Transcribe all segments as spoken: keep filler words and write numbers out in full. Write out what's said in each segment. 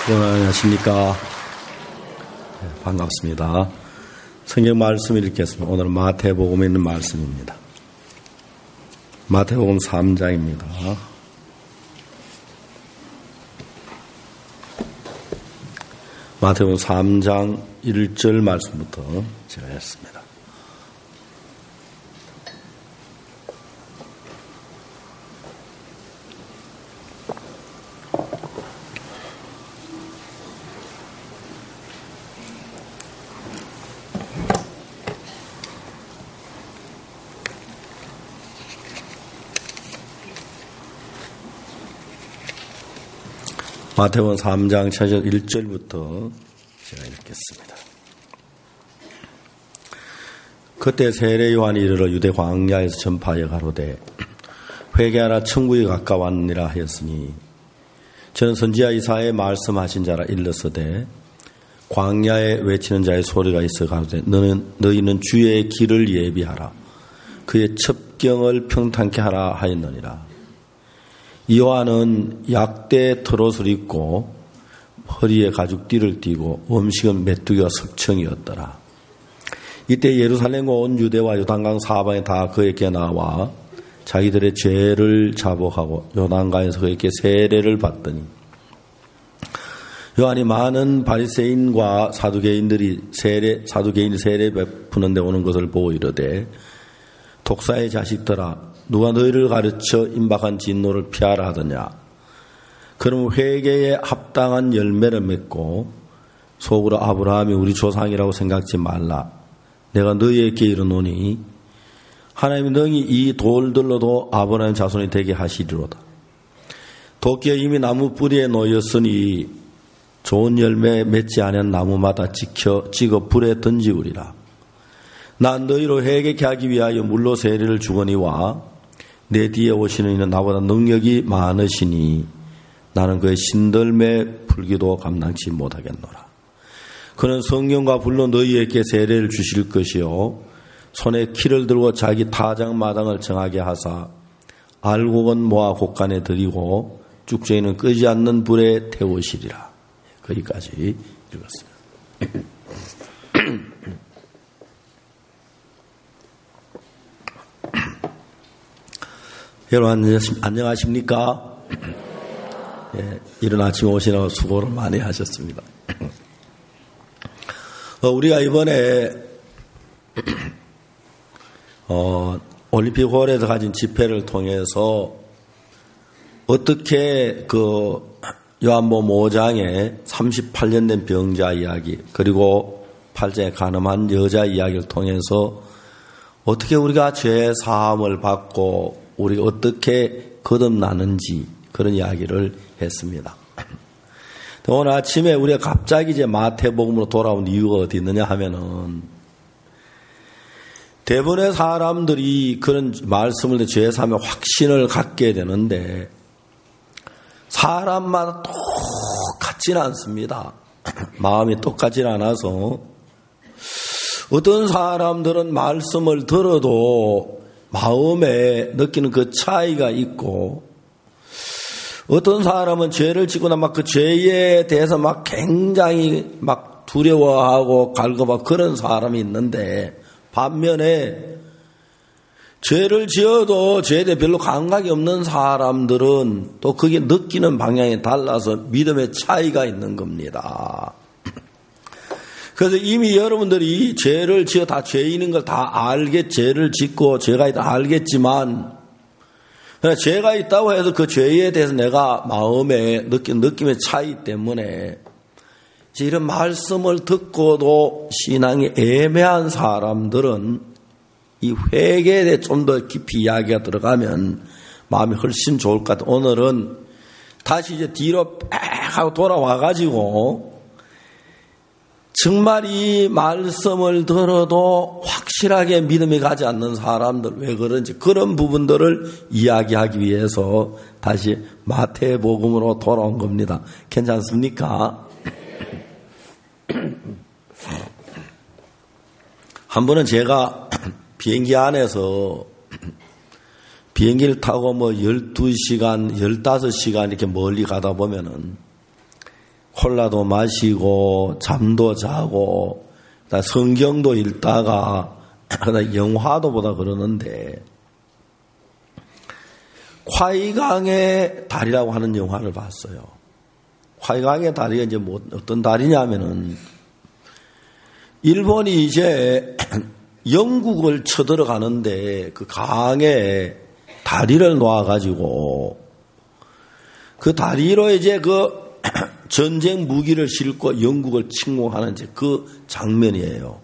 여러분 안녕하십니까. 네, 반갑습니다. 성경 말씀을 읽겠습니다. 오늘은 마태복음에 있는 말씀입니다. 마태복음 삼 장입니다. 마태복음 삼 장 일 절 말씀부터 제가 했습니다. 마태복음 삼 장 일 절부터 제가 읽겠습니다. 그때 세례 요한이 이르러 유대 광야에서 전파하여 가로되 회개하라 천국이 가까웠느니라 하였으니 저는 선지자 이사야의 말씀하신 자라 일렀으되 광야에 외치는 자의 소리가 있어 가로되 너는 너희는 주의 길을 예비하라 그의 첩경을 평탄케 하라 하였느니라. 요한은 약대 털옷을 입고 허리에 가죽띠를 띠고 음식은 메뚜기와 석청이었더라. 이때 예루살렘과 온 유대와 요단강 사방에 다 그에게 나와 자기들의 죄를 자복하고 요단강에서 그에게 세례를 받더니 요한이 많은 바리새인과 사두개인들이 세례 사두개인이 세례 베푸는 데 오는 것을 보고 이르되 독사의 자식들아 누가 너희를 가르쳐 임박한 진노를 피하라 하더냐. 그럼 회개에 합당한 열매를 맺고 속으로 아브라함이 우리 조상이라고 생각지 말라. 내가 너희에게 이르노니 하나님이 능히 이 돌들로도 아브라함의 자손이 되게 하시리로다. 도끼에 이미 나무 뿌리에 놓였으니 좋은 열매 맺지 않은 나무마다 찍혀 찍어 불에 던지우리라. 난 너희로 회개케 하기 위하여 물로 세례를 주거니와 내 뒤에 오시는 이는 나보다 능력이 많으시니 나는 그의 신들매 풀기도 감당치 못하겠노라. 그는 성령과 불로 너희에게 세례를 주실 것이요 손에 키를 들고 자기 타작마당을 정하게 하사 알곡은 모아 곳간에 들이고 쭉정이는 끄지 않는 불에 태우시리라. 거기까지 읽었습니다. 여러분 안녕하십니까? 예, 이른 아침에 오시느라 수고를 많이 하셨습니다. 어, 우리가 이번에 어, 올림픽홀에서 가진 집회를 통해서 어떻게 그 요한복음 오 장에 삼십팔 년 된 병자 이야기 그리고 팔 장에 간음한 여자 이야기를 통해서 어떻게 우리가 죄 사함을 받고 우리가 어떻게 거듭나는지 그런 이야기를 했습니다. 오늘 아침에 우리가 갑자기 이제 마태복음으로 돌아온 이유가 어디 있느냐 하면은 대부분의 사람들이 그런 말씀을 죄 사함에 확신을 갖게 되는데 사람마다 똑같지는 않습니다. 마음이 똑같지는 않아서 어떤 사람들은 말씀을 들어도 마음에 느끼는 그 차이가 있고 어떤 사람은 죄를 짓고 나면 막 그 죄에 대해서 막 굉장히 막 두려워하고 갈급하고 그런 사람이 있는데 반면에 죄를 지어도 죄에 대해 별로 감각이 없는 사람들은 또 그게 느끼는 방향이 달라서 믿음의 차이가 있는 겁니다. 그래서 이미 여러분들이 죄를 지어 다 죄인인 걸 다 알겠, 죄를 짓고 죄가 있다 알겠지만, 죄가 있다고 해서 그 죄에 대해서 내가 마음에 느낀 느낌의 차이 때문에 이런 말씀을 듣고도 신앙이 애매한 사람들은 이 회개에 대해 좀 더 깊이 이야기가 들어가면 마음이 훨씬 좋을 것 같아요. 오늘은 다시 이제 뒤로 빽 하고 돌아와가지고 정말 이 말씀을 들어도 확실하게 믿음이 가지 않는 사람들 왜 그런지 그런 부분들을 이야기하기 위해서 다시 마태복음으로 돌아온 겁니다. 괜찮습니까? 한 번은 제가 비행기 안에서 비행기를 타고 뭐 열두 시간, 열다섯 시간 이렇게 멀리 가다 보면은 콜라도 마시고 잠도 자고 성경도 읽다가 영화도 보다 그러는데 콰이강의 달이라고 하는 영화를 봤어요. 콰이강의 다리가 이제 뭐 어떤 다리냐면은 일본이 이제 영국을 쳐들어가는데 그 강에 다리를 놓아가지고 그 다리로 이제 그 전쟁 무기를 싣고 영국을 침공하는 이제 그 장면이에요.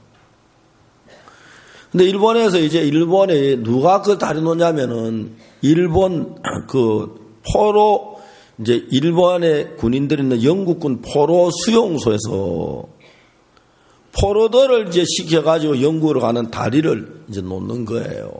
근데 일본에서 이제 일본에 누가 그 다리 놓냐면은 일본 그 포로 이제 일본의 군인들이 있는 영국군 포로 수용소에서 포로들을 이제 시켜가지고 영국으로 가는 다리를 이제 놓는 거예요.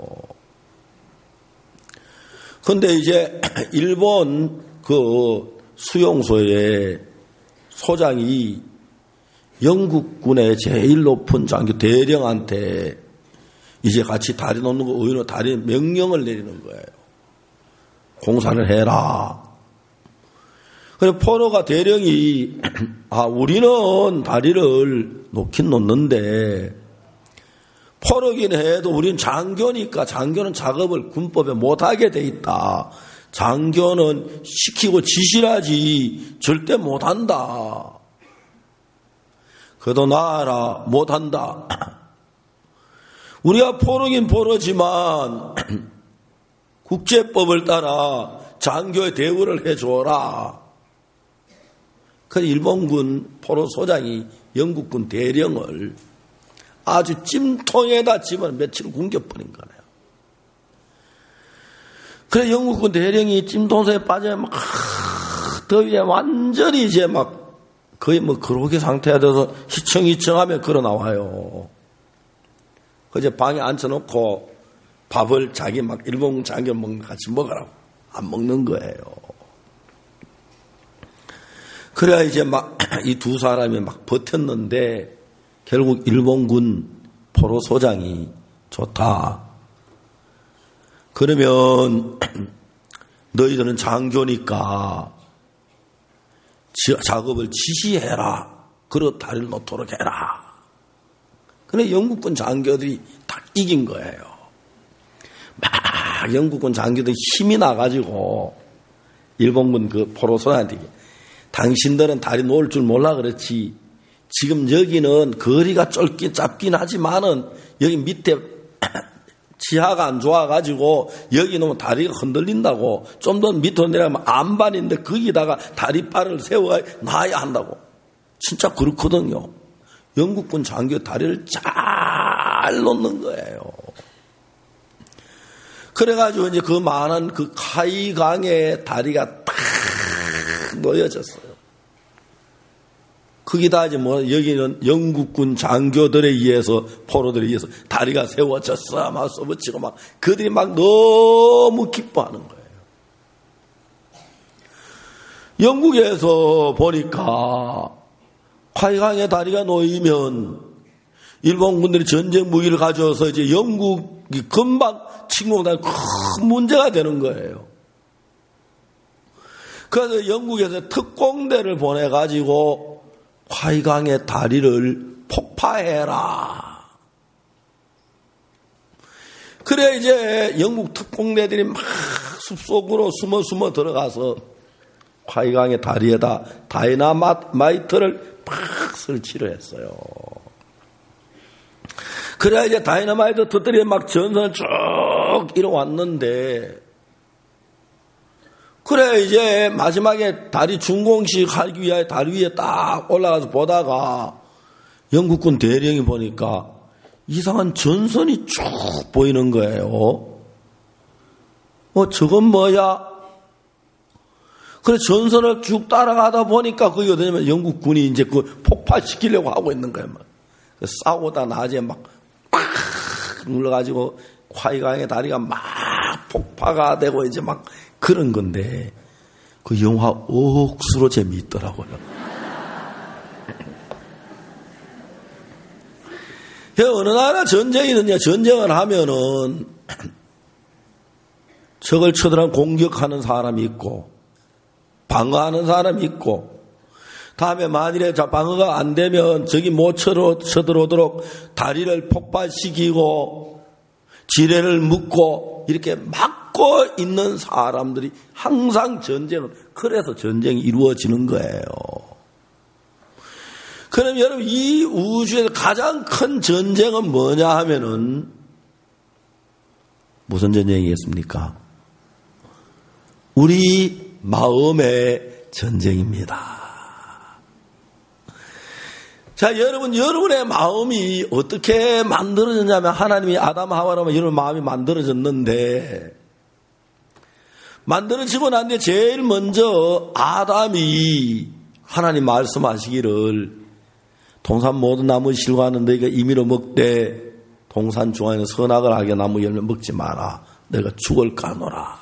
근데 이제 일본 그 수용소의 소장이 영국군의 제일 높은 장교 대령한테 이제 같이 다리 놓는 거 의외로 다리 명령을 내리는 거예요. 공사를 해라. 그래서 포로가 대령이 아 우리는 다리를 놓긴 놓는데 포로긴 해도 우리는 장교니까 장교는 작업을 군법에 못하게 돼 있다. 장교는 시키고 지시하지 절대 못한다. 그래도 나아라 못한다. 우리가 포로긴 포로지만 국제법을 따라 장교의 대우를 해줘라. 그래서 일본군 포로 소장이 영국군 대령을 아주 찜통에다 집어 며칠 굶겨버린 거네요. 그래서 영국군 대령이 찜통에 빠져 막 더위에 완전히 이제 막 거의 뭐 그러게 상태가 돼서 희청희청하며 걸어 나와요. 그제 방에 앉혀놓고 밥을 자기 막 일본 장교 먹는 거 같이 먹으라고 안 먹는 거예요. 그래야 이제 막 이 두 사람이 막 버텼는데 결국 일본군 포로 소장이 좋다. 그러면 너희들은 장교니까 작업을 지시해라. 그리고 다리를 놓도록 해라. 그래 영국군 장교들이 다 이긴 거예요. 막 영국군 장교들이 힘이 나가지고 일본군 그 포로 소장한테 당신들은 다리 놓을 줄 몰라 그렇지. 지금 여기는 거리가 좁긴 짧긴 하지만은 여기 밑에 지하가 안 좋아가지고 여기 놓으면 다리가 흔들린다고. 좀 더 밑으로 내려가면 안반인데 거기다가 다리바를 세워 놔야 한다고. 진짜 그렇거든요. 영국군 장교 다리를 잘 놓는 거예요. 그래가지고 이제 그 많은 그 카이강의 다리가 딱 놓여졌어요. 거기다 이제 뭐 여기는 영국군 장교들에 의해서 포로들에 의해서 다리가 세워졌어 막 써붙이고 막 그들이 막 너무 기뻐하는 거예요. 영국에서 보니까 카이강의 다리가 놓이면 일본군들이 전쟁 무기를 가져와서 이제 영국이 금방 침공당하면 큰 문제가 되는 거예요. 그래서 영국에서 특공대를 보내가지고 콰이강의 다리를 폭파해라. 그래 이제 영국 특공대들이 막 숲속으로 숨어 숨어 들어가서 콰이강의 다리에다 다이너마이트를 팍 설치를 했어요. 그래 이제 다이너마이트 터뜨려 막 전선을 쭉 이뤄왔는데 그래 이제 마지막에 다리 준공식 하기 위해 다리 위에 딱 올라가서 보다가 영국군 대령이 보니까 이상한 전선이 쭉 보이는 거예요. 어 저건 뭐야? 그래 전선을 쭉 따라가다 보니까 그게 어디냐면 영국군이 이제 그 폭파시키려고 하고 있는 거예요. 막. 싸우다 낮에 막 팍 눌러가지고 콰이강의 다리가 막 폭파가 되고 이제 막 그런 건데 그 영화 억수로 재미있더라고요. 어느 나라 전쟁이 있느냐 전쟁을 하면은 적을 쳐들어 공격하는 사람이 있고 방어하는 사람이 있고 다음에 만일에 저 방어가 안 되면 적이 못 쳐들어오도록 다리를 폭발시키고 지뢰를 묶고 이렇게 막고 있는 사람들이 항상 전쟁은, 그래서 전쟁이 이루어지는 거예요. 그럼 여러분, 이 우주에서 가장 큰 전쟁은 뭐냐 하면은 무슨 전쟁이겠습니까? 우리 마음의 전쟁입니다. 자, 여러분, 여러분의 마음이 어떻게 만들어졌냐면, 하나님이 아담 하와라면 여러분 마음이 만들어졌는데, 만들어지고 난 뒤에 제일 먼저 아담이 하나님 말씀하시기를, 동산 모든 나무 실과는 너희가 임의로 먹되 동산 중앙에는 선악을 하게 나무 열매 먹지 마라. 너희가 죽을 까노라.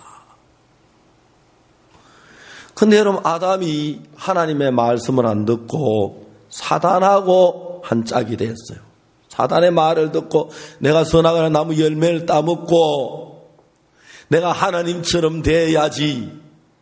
근데 여러분, 아담이 하나님의 말씀을 안 듣고 사단하고 한 짝이 됐어요. 사단의 말을 듣고 내가 선악을 하는 나무 열매를 따먹고 내가 하나님처럼 돼야지.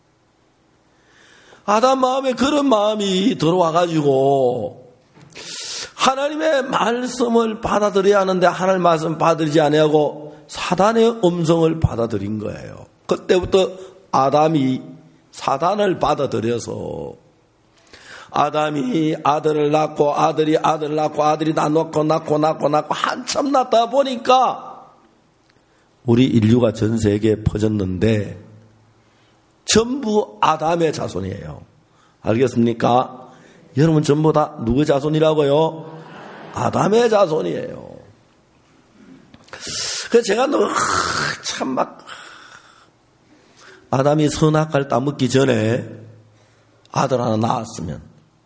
아담 마음에 그런 마음이 들어와가지고 하나님의 말씀을 받아들여야 하는데 하나님의 말씀 받아들이지 아니하고 사단의 음성을 받아들인 거예요. 그때부터 아담이 사단을 받아들여서 아담이 아들을 낳고 아들이 아들을 낳고 아들이 다 낳고 낳고 낳고 낳고 한참 낳다 보니까 우리 인류가 전 세계에 퍼졌는데 전부 아담의 자손이에요. 알겠습니까? 여러분 전부 다 누구의 자손이라고요? 아담의 자손이에요. 그래서 제가 참 막 아담이 선악과를 따먹기 전에 아들 하나 낳았으면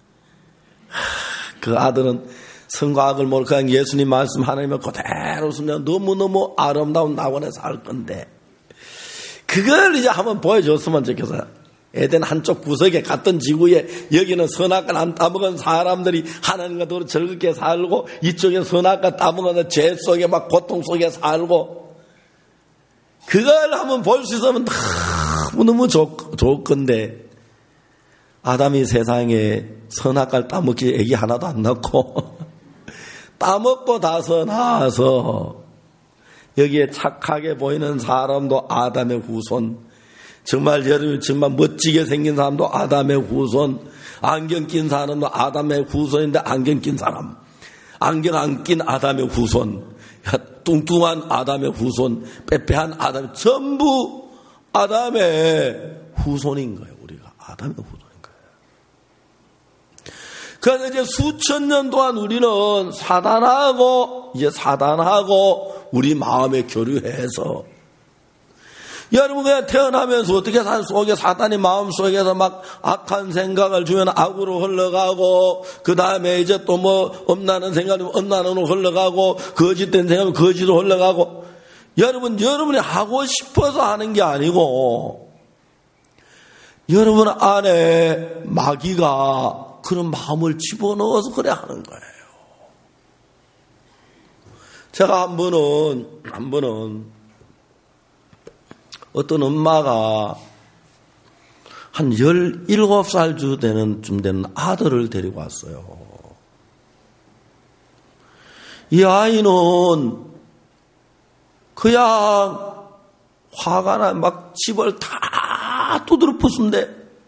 그 아들은 선과 악을 모르고 그냥 예수님 말씀 하나님을 그대로 쓰면 너무너무 아름다운 낙원에 살 건데 그걸 이제 한번 보여줬으면 좋겠어요. 에덴 한쪽 구석에 같은 지구에 여기는 선악과 안 따먹은 사람들이 하나님과 더불어 즐겁게 살고 이쪽에 선악과 따먹은 죄 속에 막 고통 속에 살고 그걸 한번 볼 수 있으면 너무너무 좋, 좋을 건데 아담이 세상에 선악과를 따먹기 애기 하나도 안 낳고 따먹고 다서 나와서 여기에 착하게 보이는 사람도 아담의 후손, 정말 여러분 정말 멋지게 생긴 사람도 아담의 후손, 안경 낀 사람도 아담의 후손인데 안경 낀 사람, 안경 안 낀 아담의 후손, 뚱뚱한 아담의 후손, 빼빼한 아담, 전부 아담의 후손인 거예요. 우리가 아담의 후손인 거예요. 그래서 이제 수천 년 동안 우리는 사단하고 이제 사단하고 우리 마음에 교류해서 여러분 그냥 태어나면서 어떻게 산 속에 사단이 마음 속에서 막 악한 생각을 주면 악으로 흘러가고 그 다음에 이제 또 뭐 엄나는 생각이 엄나는으로 흘러가고 거짓된 생각이 거짓으로 흘러가고 여러분 여러분이 하고 싶어서 하는 게 아니고 여러분 안에 마귀가 그런 마음을 집어넣어서 그래 하는 거예요. 제가 한 번은 한 번은 어떤 엄마가 한 열일곱 살 주 되는 쯤 되는 아들을 데리고 왔어요. 이 아이는 그냥 화가 나 막 집을 다 두드려 부순대.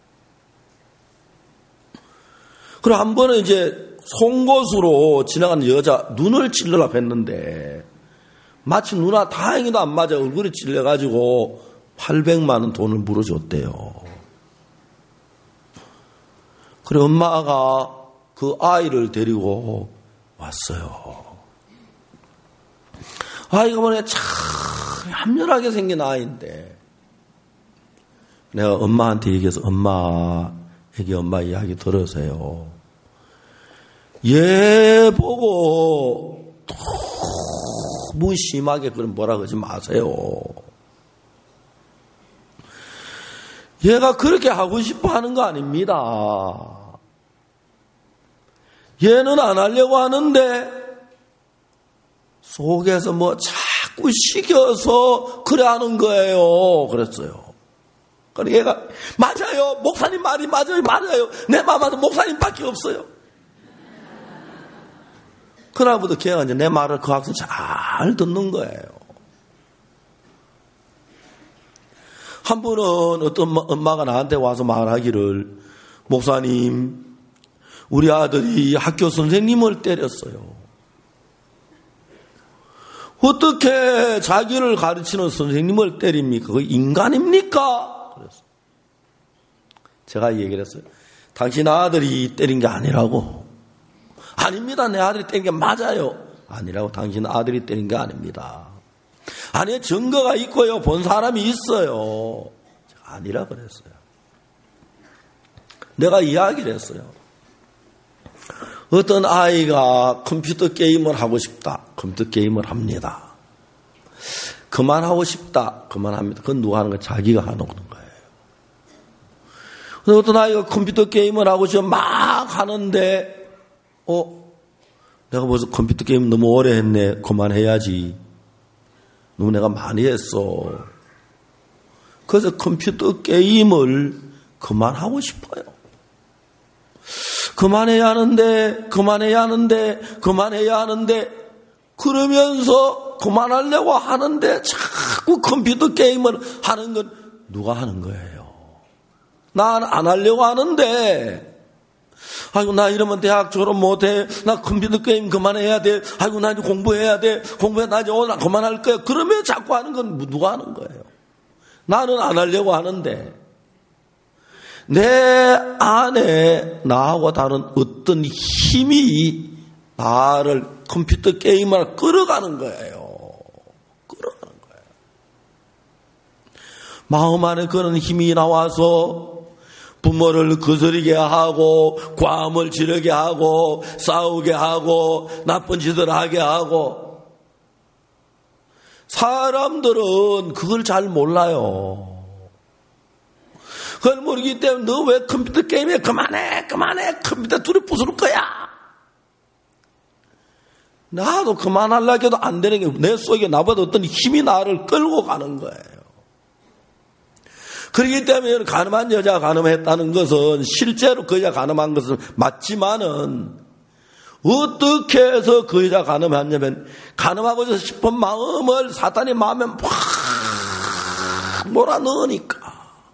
그리고 한 번은 이제 송곳으로 지나가는 여자 눈을 찔러라 했는데 마치 누나 다행히도 안 맞아 얼굴이 찔려가지고 팔백만 원 돈을 물어줬대요. 그래 엄마가 그 아이를 데리고 왔어요. 아이가 보니 참 함연하게 생긴 아이인데 내가 엄마한테 얘기해서 엄마 애기 엄마 이야기 들으세요. 얘 보고 너무 심하게 그런 뭐라 그러지 마세요. 얘가 그렇게 하고 싶어 하는 거 아닙니다. 얘는 안 하려고 하는데 속에서 뭐 자꾸 시켜서 그래 하는 거예요. 그랬어요. 그러니까 얘가 맞아요. 맞아요. 목사님 말이 맞아요. 맞아요. 내 마음은 목사님밖에 없어요. 그날부터 걔가 이제 내 말을 그 학생 잘 듣는 거예요. 한 번은 어떤 엄마가 나한테 와서 말하기를, 목사님, 우리 아들이 학교 선생님을 때렸어요. 어떻게 자기를 가르치는 선생님을 때립니까? 그 인간입니까? 그랬어. 제가 이 얘기를 했어요. 당신 아들이 때린 게 아니라고. 아닙니다. 내 아들이 때린 게 맞아요. 아니라고. 당신 아들이 때린 게 아닙니다. 아니, 증거가 있고요. 본 사람이 있어요. 제가 아니라 그랬어요. 내가 이야기를 했어요. 어떤 아이가 컴퓨터 게임을 하고 싶다. 컴퓨터 게임을 합니다. 그만하고 싶다. 그만합니다. 그건 누가 하는 거예요? 자기가 하는 거예요. 어떤 아이가 컴퓨터 게임을 하고 싶어 막 하는데, 어, 내가 벌써 컴퓨터 게임 너무 오래 했네. 그만해야지. 너무 내가 많이 했어. 그래서 컴퓨터 게임을 그만하고 싶어요. 그만해야 하는데, 그만해야 하는데, 그만해야 하는데, 그러면서 그만하려고 하는데 자꾸 컴퓨터 게임을 하는 건 누가 하는 거예요? 난 안 하려고 하는데, 아이고, 나 이러면 대학 졸업 못해. 나 컴퓨터 게임 그만해야 돼. 아이고, 나 이제 공부해야 돼. 공부해. 나 이제 오늘 그만할 거야. 그러면 자꾸 하는 건 누가 하는 거예요? 나는 안 하려고 하는데, 내 안에 나하고 다른 어떤 힘이 나를 컴퓨터 게임을 끌어가는 거예요. 끌어가는 거예요. 마음 안에 그런 힘이 나와서 부모를 거스르게 하고, 과음을 지르게 하고, 싸우게 하고, 나쁜 짓을 하게 하고. 사람들은 그걸 잘 몰라요. 그걸 모르기 때문에 너 왜 컴퓨터 게임에 그만해, 그만해, 컴퓨터 둘이 부술 거야. 나도 그만하려고 해도 안 되는 게 내 속에 나보다 어떤 힘이 나를 끌고 가는 거예요. 그렇기 때문에 가늠한 여자가 가늠했다는 것은 실제로 그 여자 가늠한 것은 맞지만은 어떻게 해서 그 여자 가늠했냐면 가늠하고 싶은 마음을 사탄이 마음에 팍 몰아넣으니까.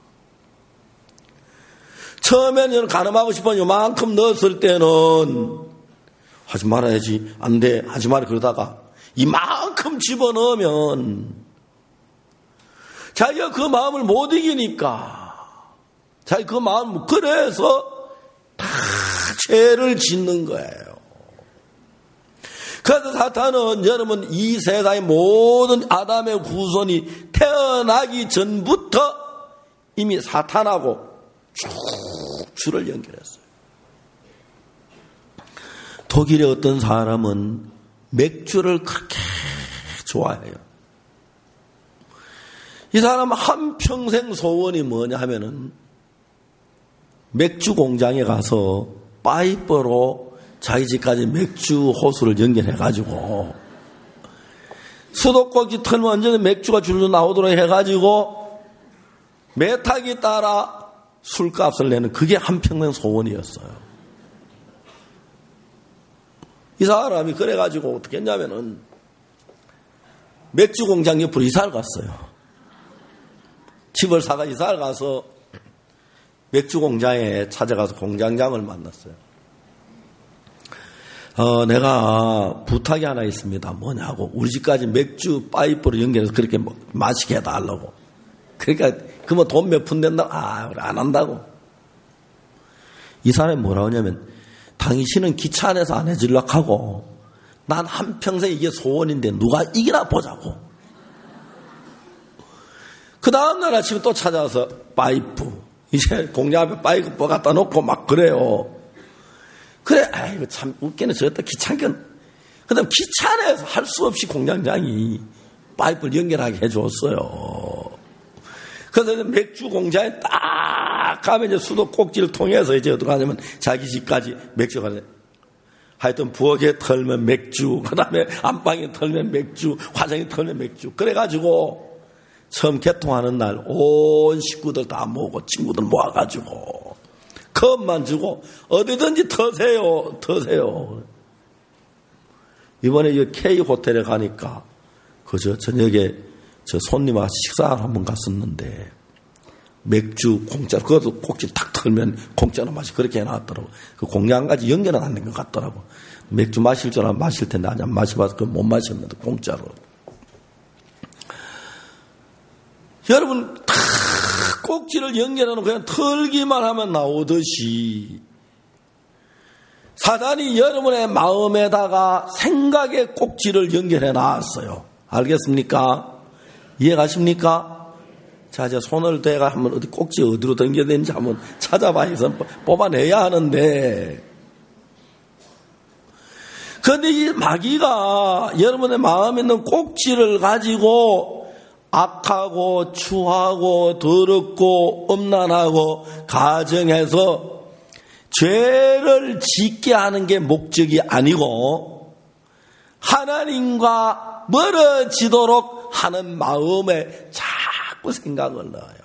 처음에는 가늠하고 싶은 요만큼 넣었을 때는 하지 말아야지, 안 돼, 하지 마라 그러다가 이만큼 집어넣으면 자기가 그 마음을 못 이기니까 자기 그 마음, 그래서 다 죄를 짓는 거예요. 그래서 사탄은 여러분 이 세상의 모든 아담의 후손이 태어나기 전부터 이미 사탄하고 쭉 줄을 연결했어요. 독일의 어떤 사람은 맥주를 그렇게 좋아해요. 이 사람 한평생 소원이 뭐냐 하면은 맥주 공장에 가서 파이프로 자기 집까지 맥주 호수를 연결해가지고 수도꼭지 털면 완전히 맥주가 줄줄 나오도록 해가지고 매탁이 따라 술값을 내는 그게 한평생 소원이었어요. 이 사람이 그래가지고 어떻게 했냐면은 맥주 공장 옆으로 이사를 갔어요. 집을 사가 이사를 가서 맥주 공장에 찾아가서 공장장을 만났어요. 어, 내가 부탁이 하나 있습니다. 뭐냐고. 우리 집까지 맥주 파이프로 연결해서 그렇게 마시게 해달라고. 그러니까 그 뭐 돈 몇 푼 된다고. 아, 우리 안 한다고. 이 사람이 뭐라고 하냐면 당신은 기차 안에서 안 해주려고 하고 난 한평생 이게 소원인데 누가 이기나 보자고. 그 다음날 아침에 또 찾아와서 파이프 이제 공장 앞에 파이프 갖다 놓고 막 그래요. 그래, 아이고 참 웃기네. 저것도 귀찮게. 그 다음 기차 안에서 할 수 없이 공장장이 파이프를 연결하게 해줬어요. 그래서 맥주 공장에 딱 가면 이제 수도꼭지를 통해서 이제 어떻게 하냐면 자기 집까지 맥주가 하여튼 부엌에 털면 맥주, 그 다음에 안방에 털면 맥주, 화장에 털면 맥주. 그래가지고 처음 개통하는 날 온 식구들 다 모으고 친구들 모아가지고 컵만 주고 어디든지 터세요 터세요. 이번에 이 K 호텔에 가니까 그저 저녁에 저 손님하고 식사를 한번 갔었는데 맥주 공짜로 그것도 꼭지 탁 털면 공짜로 마시 그렇게 해놨더라고. 그 공양까지 연결은 안 된 것 같더라고. 맥주 마실 줄 알면 마실 텐데 아직 안 마셔봐서 그 못 마셨는데 공짜로. 여러분 탁 꼭지를 연결하는 그냥 털기만 하면 나오듯이 사단이 여러분의 마음에다가 생각의 꼭지를 연결해 놨어요. 알겠습니까? 이해가십니까? 자, 이제 손을 대가 한번 어디 꼭지 어디로 당겨야되는지 한번 찾아봐서 뽑아내야 하는데, 그런데 이 마귀가 여러분의 마음에 있는 꼭지를 가지고 악하고 추하고 더럽고 음란하고 가정해서 죄를 짓게 하는 게 목적이 아니고 하나님과 멀어지도록 하는 마음에 자꾸 생각을 넣어요.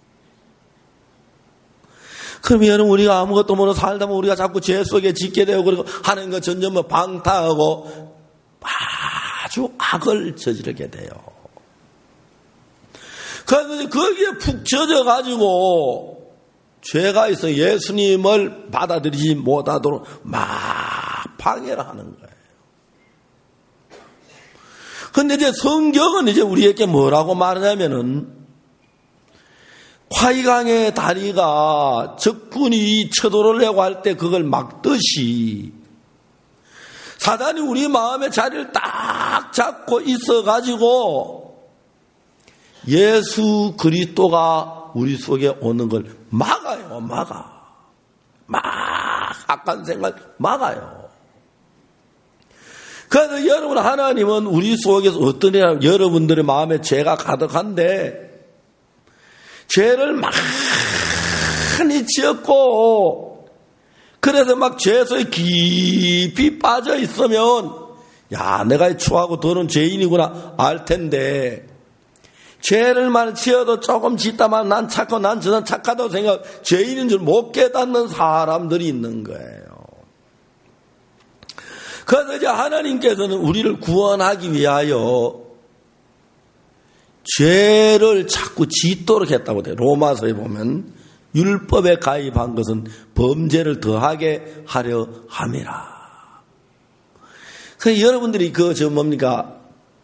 그럼 여러분 우리가 아무것도 모르고 살다 보면 우리가 자꾸 죄 속에 짓게 되고 그리고 하는 것 전전부 방탕하고 아주 악을 저지르게 돼요. 그래서 거기에 푹 젖어가지고 죄가 있어 예수님을 받아들이지 못하도록 막 방해를 하는 거예요. 근데 이제 성경은 이제 우리에게 뭐라고 말하냐면은 화이강의 다리가 적군이 쳐들어오려고 할 때 그걸 막듯이 사단이 우리 마음의 자리를 딱 잡고 있어가지고 예수 그리스도가 우리 속에 오는 걸 막아요. 막아. 막 악한 생각 막아요. 그래서 여러분 하나님은 우리 속에서 어떤 일 여러분들의 마음에 죄가 가득한데 죄를 많이 지었고 그래서 막 죄 속에 깊이 빠져 있으면 야 내가 추하고 더러운 죄인이구나 알 텐데 죄를 많이 지어도 조금 짓다만 난 착하고 난 저는 착하다고 생각 죄인인 줄 못 깨닫는 사람들이 있는 거예요. 그래서 이제 하나님께서는 우리를 구원하기 위하여 죄를 자꾸 짓도록 했다고 돼요. 로마서에 보면 율법에 가입한 것은 범죄를 더하게 하려 함이라. 그래서 여러분들이 그 저 뭡니까?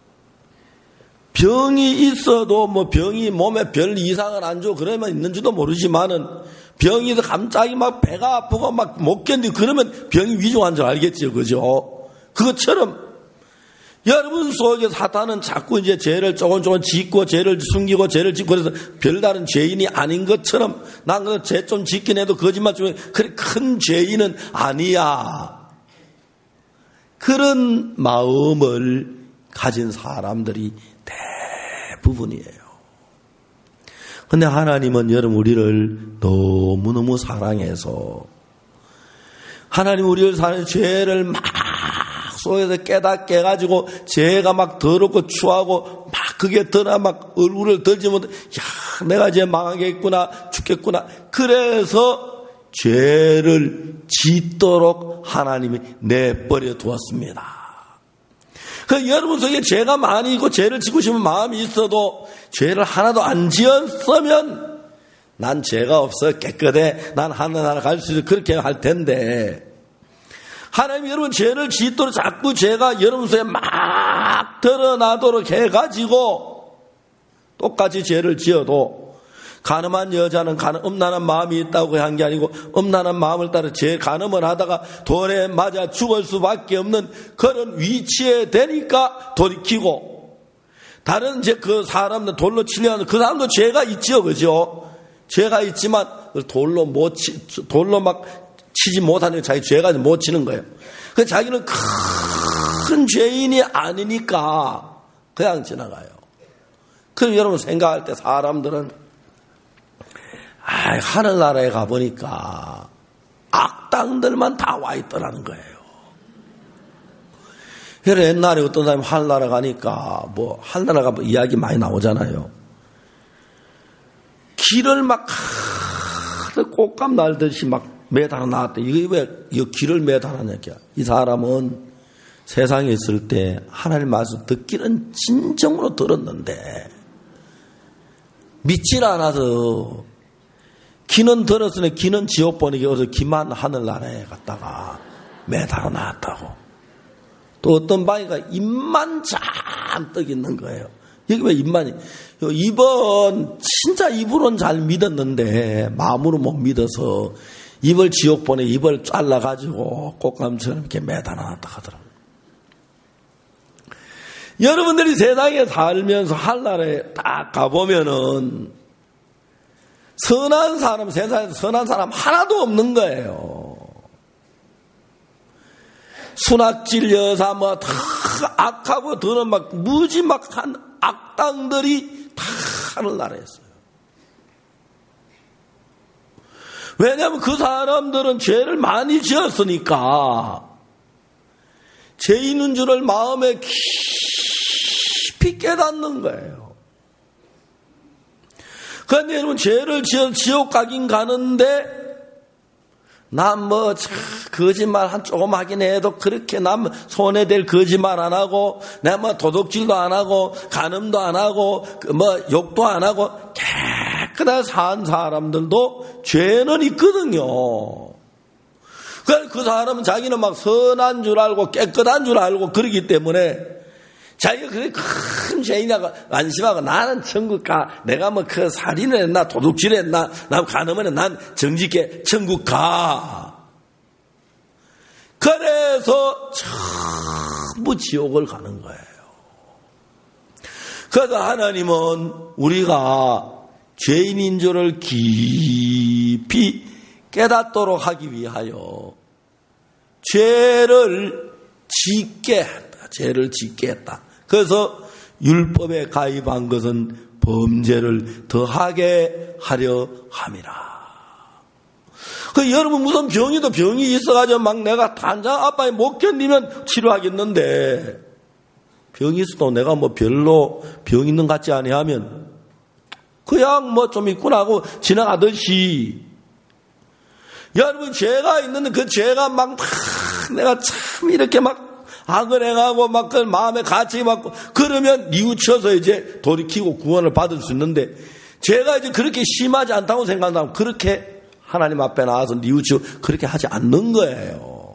병이 있어도 뭐 병이 몸에 별 이상을 안 줘 그러면 있는지도 모르지만은 병이 있어 갑자기 막 배가 아프고 막 못 견디고 그러면 병이 위중한 줄 알겠죠, 그죠? 그것처럼 여러분 속에 사탄은 자꾸 이제 죄를 조금 조금 짓고 죄를 숨기고 죄를 짓고 그래서 별다른 죄인이 아닌 것처럼 난 그 죄 좀 짓긴 해도 거짓말 좀 그래 큰 죄인은 아니야. 그런 마음을 가진 사람들이 대부분이에요. 근데 하나님은 여러분 우리를 너무너무 사랑해서 하나님 우리를 사는 죄를 막 속에서 깨닫게 해가지고 죄가 막 더럽고 추하고 막 그게 더나 막 얼굴을 들지 못해 야 내가 이제 망하겠구나 죽겠구나 그래서 죄를 짓도록 하나님이 내버려 두었습니다. 그 여러분 속에 죄가 많이 있고 죄를 짓고 싶은 마음이 있어도 죄를 하나도 안 지었으면 난 죄가 없어 깨끗해 난 하늘나라 갈 수 있어 그렇게 할 텐데 하나님 여러분 죄를 짓도록 자꾸 죄가 여러분 속에 막 드러나도록 해가지고 똑같이 죄를 지어도 간음한 여자는 간음, 음란한 마음이 있다고 한 게 아니고 음란한 마음을 따라 죄 간음을 하다가 돌에 맞아 죽을 수밖에 없는 그런 위치에 되니까 돌이키고 다른 이제 그 사람들 돌로 치려 하는 그 사람도 죄가 있죠, 그죠? 죄가 있지만 돌로 못 치, 돌로 막 치지 못하는 자기 죄가 못 치는 거예요. 그 자기는 큰 죄인이 아니니까 그냥 지나가요. 그럼 여러분 생각할 때 사람들은 아, 하늘나라에 가보니까 악당들만 다 와 있더라는 거예요. 그래서 옛날에 어떤 사람이 하늘나라 가니까 뭐 하늘나라 가 이야기 많이 나오잖아요. 길을 막 꽃감 날듯이 막 매달아 놨대. 이게 왜 이 길을 매달아 놨냐? 이 사람은 세상에 있을 때 하나님 말씀 듣기는 진정으로 들었는데 믿질 않아서 귀는 들었으니 귀는 지옥 보내기 어서 귀만 하늘나라에 갔다가 매달아 놨다고. 또 어떤 바위가 입만 잔뜩 있는 거예요. 여기 왜 입만이? 입은 진짜 입으로는 잘 믿었는데 마음으로 못 믿어서 입을 지옥 보내 입을 잘라가지고 꽃감처럼 이렇게 매달아 놨다 하더라고요. 여러분들이 세상에 살면서 한나라에 딱 가보면은 선한 사람, 세상에서 선한 사람 하나도 없는 거예요. 순학질 여사 뭐 다 악하고 더는 막 무지막한 악당들이 다 하늘나라에 있어요. 왜냐하면 그 사람들은 죄를 많이 지었으니까 죄인인 줄을 마음에 깊이 깨닫는 거예요. 그런데 여러분 죄를 지어 지옥 가긴 가는데 난 뭐 거짓말 한 조금 하긴 해도 그렇게 남 손해될 거짓말 안 하고 내가 뭐 도둑질도 안 하고 간음도 안 하고 뭐 욕도 안 하고 깨끗하게 산 사람들도 죄는 있거든요. 그래서 그 사람은 자기는 막 선한 줄 알고 깨끗한 줄 알고 그러기 때문에 자기가 그렇게 큰 죄인이라고 안심하고 나는 천국 가. 내가 뭐 그 살인을 했나 도둑질을 했나 나 간음을 했나 난 정직해 천국 가. 그래서 전부 지옥을 가는 거예요. 그래서 하나님은 우리가 죄인인 줄을 깊이 깨닫도록 하기 위하여 죄를 짓게 했다. 죄를 짓게 했다. 그래서 율법에 가입한 것은 범죄를 더하게 하려 함이라. 그 여러분 무슨 병이도 병이 있어가지고 막 내가 단장 아빠에 못 견디면 치료하겠는데 병이 있어도 내가 뭐 별로 병 있는 것 같지 아니하면 그냥 뭐 좀 있구나 하고 지나가듯이 여러분 죄가 있는데 그 죄가 막 내가 참 이렇게 막 악을 행하고 막 그 마음에 가치 받고 그러면 뉘우쳐서 이제 돌이키고 구원을 받을 수 있는데 죄가 이제 그렇게 심하지 않다고 생각한다면 그렇게 하나님 앞에 나와서 뉘우치고 그렇게 하지 않는 거예요.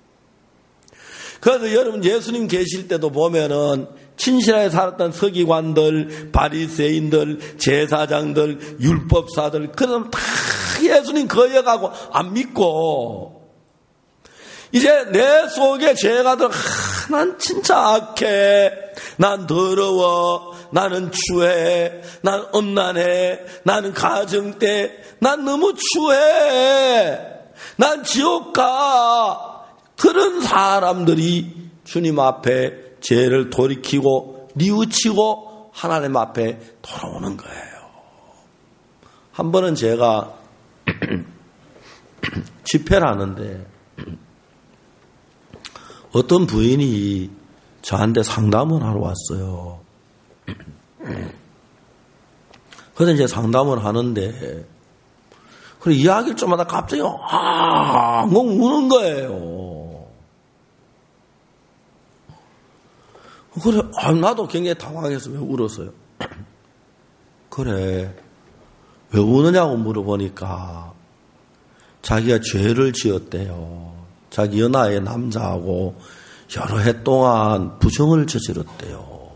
그래서 여러분 예수님 계실 때도 보면은 친실하게 살았던 서기관들, 바리새인들, 제사장들, 율법사들 그럼 다 예수님 거역하고 안 믿고 이제 내 속에 죄가 들어 아, 난 진짜 악해, 난 더러워, 나는 추해, 난 엄난해, 나는 가정때, 난 너무 추해, 난 지옥 가. 그런 사람들이 주님 앞에 죄를 돌이키고 뉘우치고 하나님 앞에 돌아오는 거예요. 한 번은 제가 집회를 하는데 어떤 부인이 저한테 상담을 하러 왔어요. 그래서 이제 상담을 하는데, 그래, 이야기를 좀 하다 갑자기, 아, 뭐 우는 거예요. 그래, 아, 나도 굉장히 당황해서 왜 울었어요? 그래, 왜 우느냐고 물어보니까 자기가 죄를 지었대요. 자기 연하의 남자하고 여러 해 동안 부정을 저질렀대요.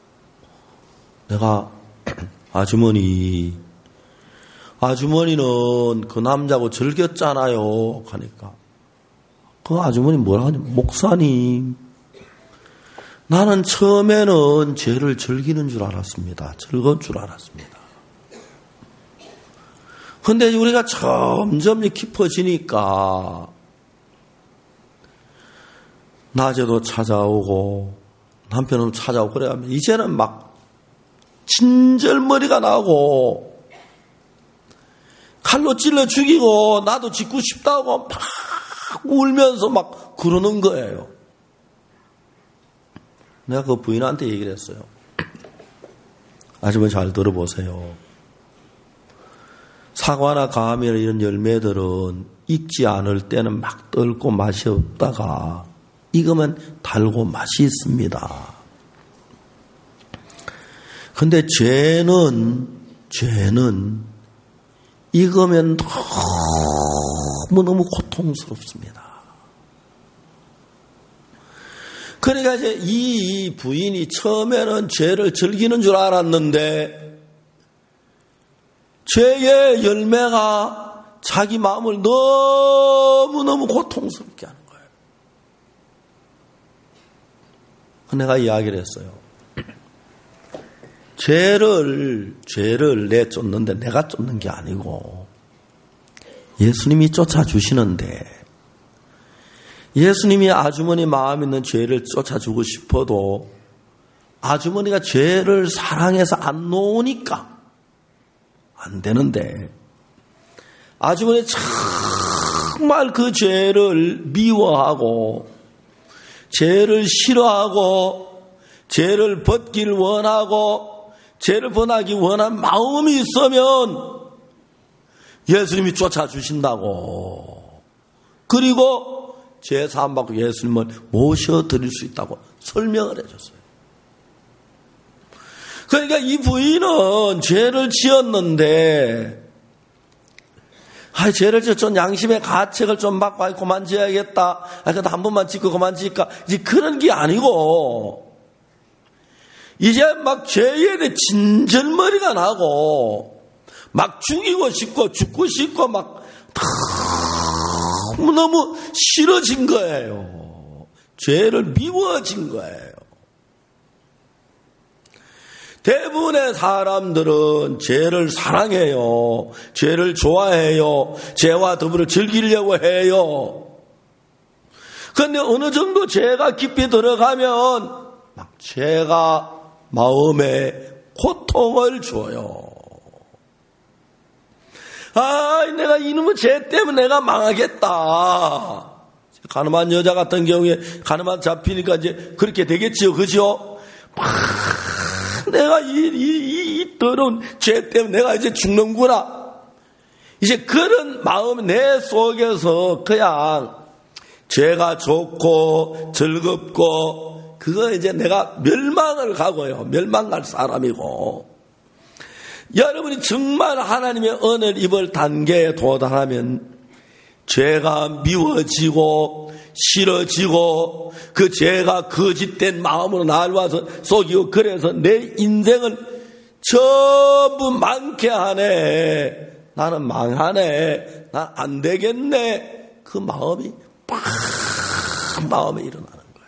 내가 아주머니, 아주머니는 그 남자하고 즐겼잖아요. 하니까 그 아주머니 뭐라 하냐? 목사님, 나는 처음에는 죄를 즐기는 줄 알았습니다. 즐거운 줄 알았습니다. 근데 우리가 점점 깊어지니까 낮에도 찾아오고 남편은 찾아오고 그래가면 이제는 막 진절머리가 나고 칼로 찔러 죽이고 나도 짓고 싶다고 막 울면서 막 그러는 거예요. 내가 그 부인한테 얘기를 했어요. 아주머니 잘 들어보세요. 사과나 감이나 이런 열매들은 익지 않을 때는 막 떫고 맛이 없다가 익으면 달고 맛이 있습니다. 근데 죄는, 죄는 익으면 너무너무 고통스럽습니다. 그러니까 이제 이 부인이 처음에는 죄를 즐기는 줄 알았는데 죄의 열매가 자기 마음을 너무너무 고통스럽게 하는 거예요. 내가 이야기를 했어요. 죄를, 죄를 내 쫓는데 내가 쫓는 게 아니고 예수님이 쫓아주시는데 예수님이 아주머니 마음 있는 죄를 쫓아주고 싶어도 아주머니가 죄를 사랑해서 안 놓으니까 안 되는데 아주머니 정말 그 죄를 미워하고 죄를 싫어하고 죄를 벗길 원하고 죄를 번하기 원한 마음이 있으면 예수님이 쫓아주신다고. 그리고 죄 사함받고 예수님을 모셔드릴 수 있다고 설명을 해줬어요. 그러니까 이 부인은 죄를 지었는데 아, 죄를 지었죠. 양심의 가책을 좀 받고 아, 그만 지어야겠다. 아, 그래도 한 번만 짓고 그만 지을까. 이제 그런 게 아니고 이제 막 죄에 대해 진절머리가 나고 막 죽이고 싶고 죽고 싶고 막 너무 싫어진 거예요. 죄를 미워진 거예요. 대부분의 사람들은 죄를 사랑해요. 죄를 좋아해요. 죄와 더불어 즐기려고 해요. 그런데 어느 정도 죄가 깊이 들어가면 막 죄가 마음에 고통을 줘요. 아, 내가 이놈의 죄 때문에 내가 망하겠다. 가늠한 여자 같은 경우에 가늠한 잡히니까 이제 그렇게 되겠지요. 그죠? 막 내가 이, 이, 이, 이 더러운 죄 때문에 내가 이제 죽는구나. 이제 그런 마음 내 속에서 그냥 죄가 좋고 즐겁고 그거 이제 내가 멸망을 가고요. 멸망 갈 사람이고. 여러분이 정말 하나님의 은혜를 입을 단계에 도달하면 죄가 미워지고 싫어지고 그 죄가 거짓된 마음으로 날 와서 속이고 그래서 내 인생을 전부 많게 하네. 나는 망하네. 나 안 되겠네. 그 마음이 팍 마음에 일어나는 거예요.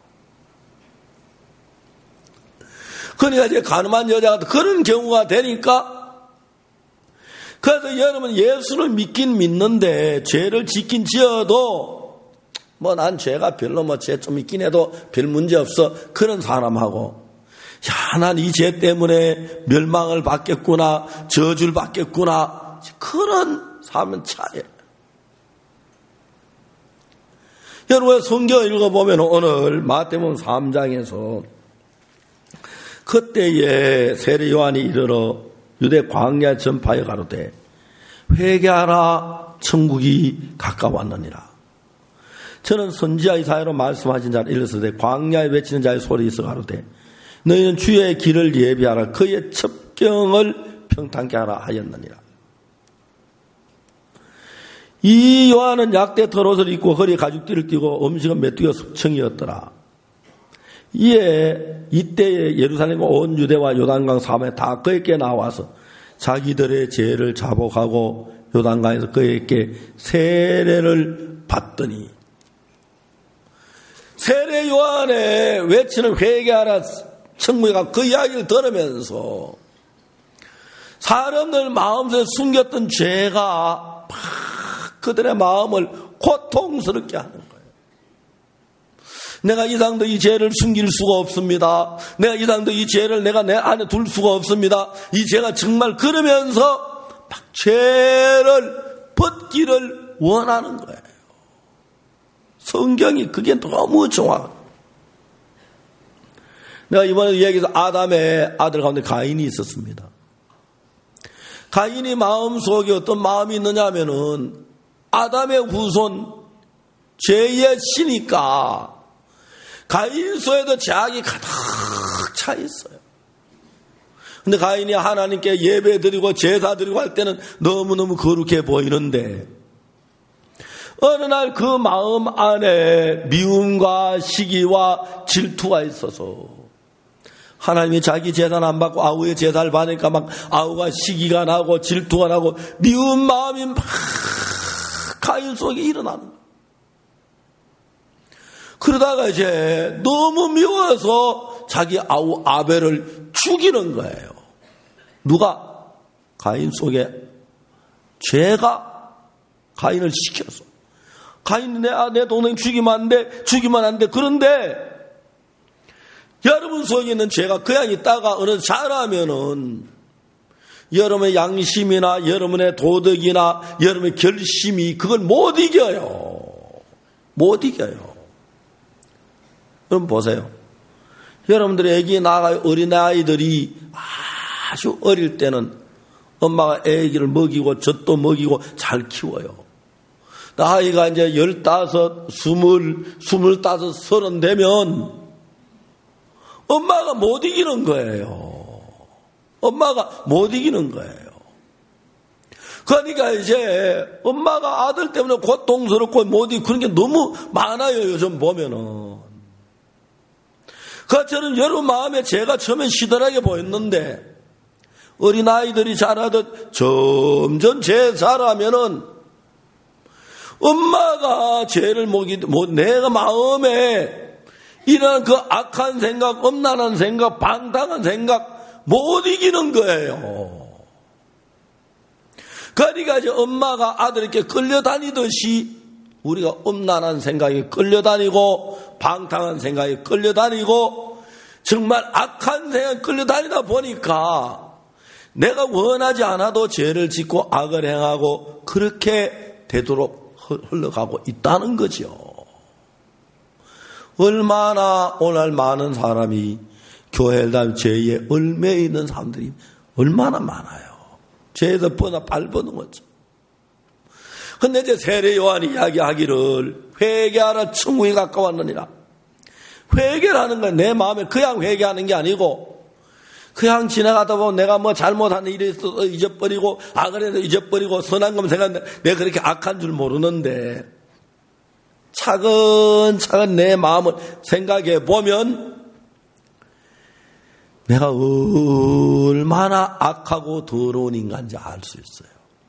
그러니까 이제 가늠한 여자가 그런 경우가 되니까 그래서 여러분 예수를 믿긴 믿는데 죄를 짓긴 지어도 뭐 난 죄가 별로 뭐 죄 좀 있긴 해도 별 문제 없어. 그런 사람하고 야, 난 이 죄 때문에 멸망을 받겠구나. 저주를 받겠구나. 그런 사람은 차이에요. 여러분 성경 읽어보면 오늘 마태복음 삼 장에서 그때에 세례 요한이 이르러 유대 광야 전파에 가로되 회개하라 천국이 가까웠느니라. 저는 선지자 이사야로 말씀하신 자를 일렀으되 광야에 외치는 자의 소리 있어 가로되 너희는 주의 길을 예비하라 그의 첩경을 평탄케 하라 하였느니라. 이 요한은 약대 털옷을 입고 허리에 가죽띠를 띠고 음식은 메뚜기와 숙청이었더라. 이에 이때에 예루살렘과 온 유대와 요단강 사방에 다 그에게 나와서 자기들의 죄를 자복하고 요단강에서 그에게 세례를 받더니 세례 요한의 외치는 회개하라 천국에 그 이야기를 들으면서 사람들 마음속에 숨겼던 죄가 막 그들의 마음을 고통스럽게 하는 거예요. 내가 이상 더 이 죄를 숨길 수가 없습니다. 내가 이상 더 이 죄를 내가 내 안에 둘 수가 없습니다. 이 죄가 정말 그러면서 막 죄를 벗기를 원하는 거예요. 성경이 그게 너무 좋아. 내가 이번에 얘기해서 아담의 아들 가운데 가인이 있었습니다. 가인이 마음속에 어떤 마음이 있느냐 하면은 아담의 후손 죄의 씨니까 가인 속에도 죄악이 가득 차 있어요. 근데 가인이 하나님께 예배 드리고 제사 드리고 할 때는 너무너무 거룩해 보이는데 어느 날 그 마음 안에 미움과 시기와 질투가 있어서 하나님이 자기 제사는 안 받고 아우의 제사를 받으니까 막 아우가 시기가 나고 질투가 나고 미운 마음이 막 가인 속에 일어나는 거예요. 그러다가 이제 너무 미워서 자기 아우 아벨을 죽이는 거예요. 누가? 가인 속에 죄가 가인을 시켜서. 가인이 내, 내 동생 죽이면 안 돼, 죽이면 안 돼. 그런데 여러분 속에 있는 죄가 그냥 있다가 어느 잘하면은 여러분의 양심이나 여러분의 도덕이나 여러분의 결심이 그걸 못 이겨요. 못 이겨요. 그럼 보세요. 여러분들의 애기 나가요. 어린아이들이 아주 어릴 때는 엄마가 애기를 먹이고 젖도 먹이고 잘 키워요. 나이가 이제 열다섯, 스물, 스물다섯, 서른 되면 엄마가 못 이기는 거예요. 엄마가 못 이기는 거예요. 그러니까 이제 엄마가 아들 때문에 고통스럽고 못 이기고 그런 게 너무 많아요. 요즘 보면은. 그처럼 여러분 마음에 죄가 처음엔 시들하게 보였는데 어린아이들이 자라듯 점점 죄 자라면은 엄마가 죄를 먹이, 뭐 내가 마음에 이런 그 악한 생각, 엄난한 생각, 방탕한 생각 못 이기는 거예요. 그러니까 이제 엄마가 아들에게 끌려다니듯이 우리가 엄난한 생각에 끌려다니고 방탕한 생각에 끌려다니고 정말 악한 생각에 끌려다니다 보니까 내가 원하지 않아도 죄를 짓고 악을 행하고 그렇게 되도록 흘러가고 있다는 거죠. 얼마나 오늘 많은 사람이 교회를 다니며 죄에 얽매여 있는 사람들이 얼마나 많아요. 죄에서 뻗어 발버는 거죠. 근데 이제 세례 요한이 이야기하기를 회개하라 천국이 가까웠느니라. 회개라는 건 내 마음에 그냥 회개하는 게 아니고 그냥 지나가다 보면 내가 뭐 잘못한 일이 있어서 잊어버리고 악을 해서 잊어버리고 선한 것만 생각하는데 내가 그렇게 악한 줄 모르는데 차근차근 내 마음을 생각해 보면 내가 얼마나 악하고 더러운 인간인지 알 수 있어요.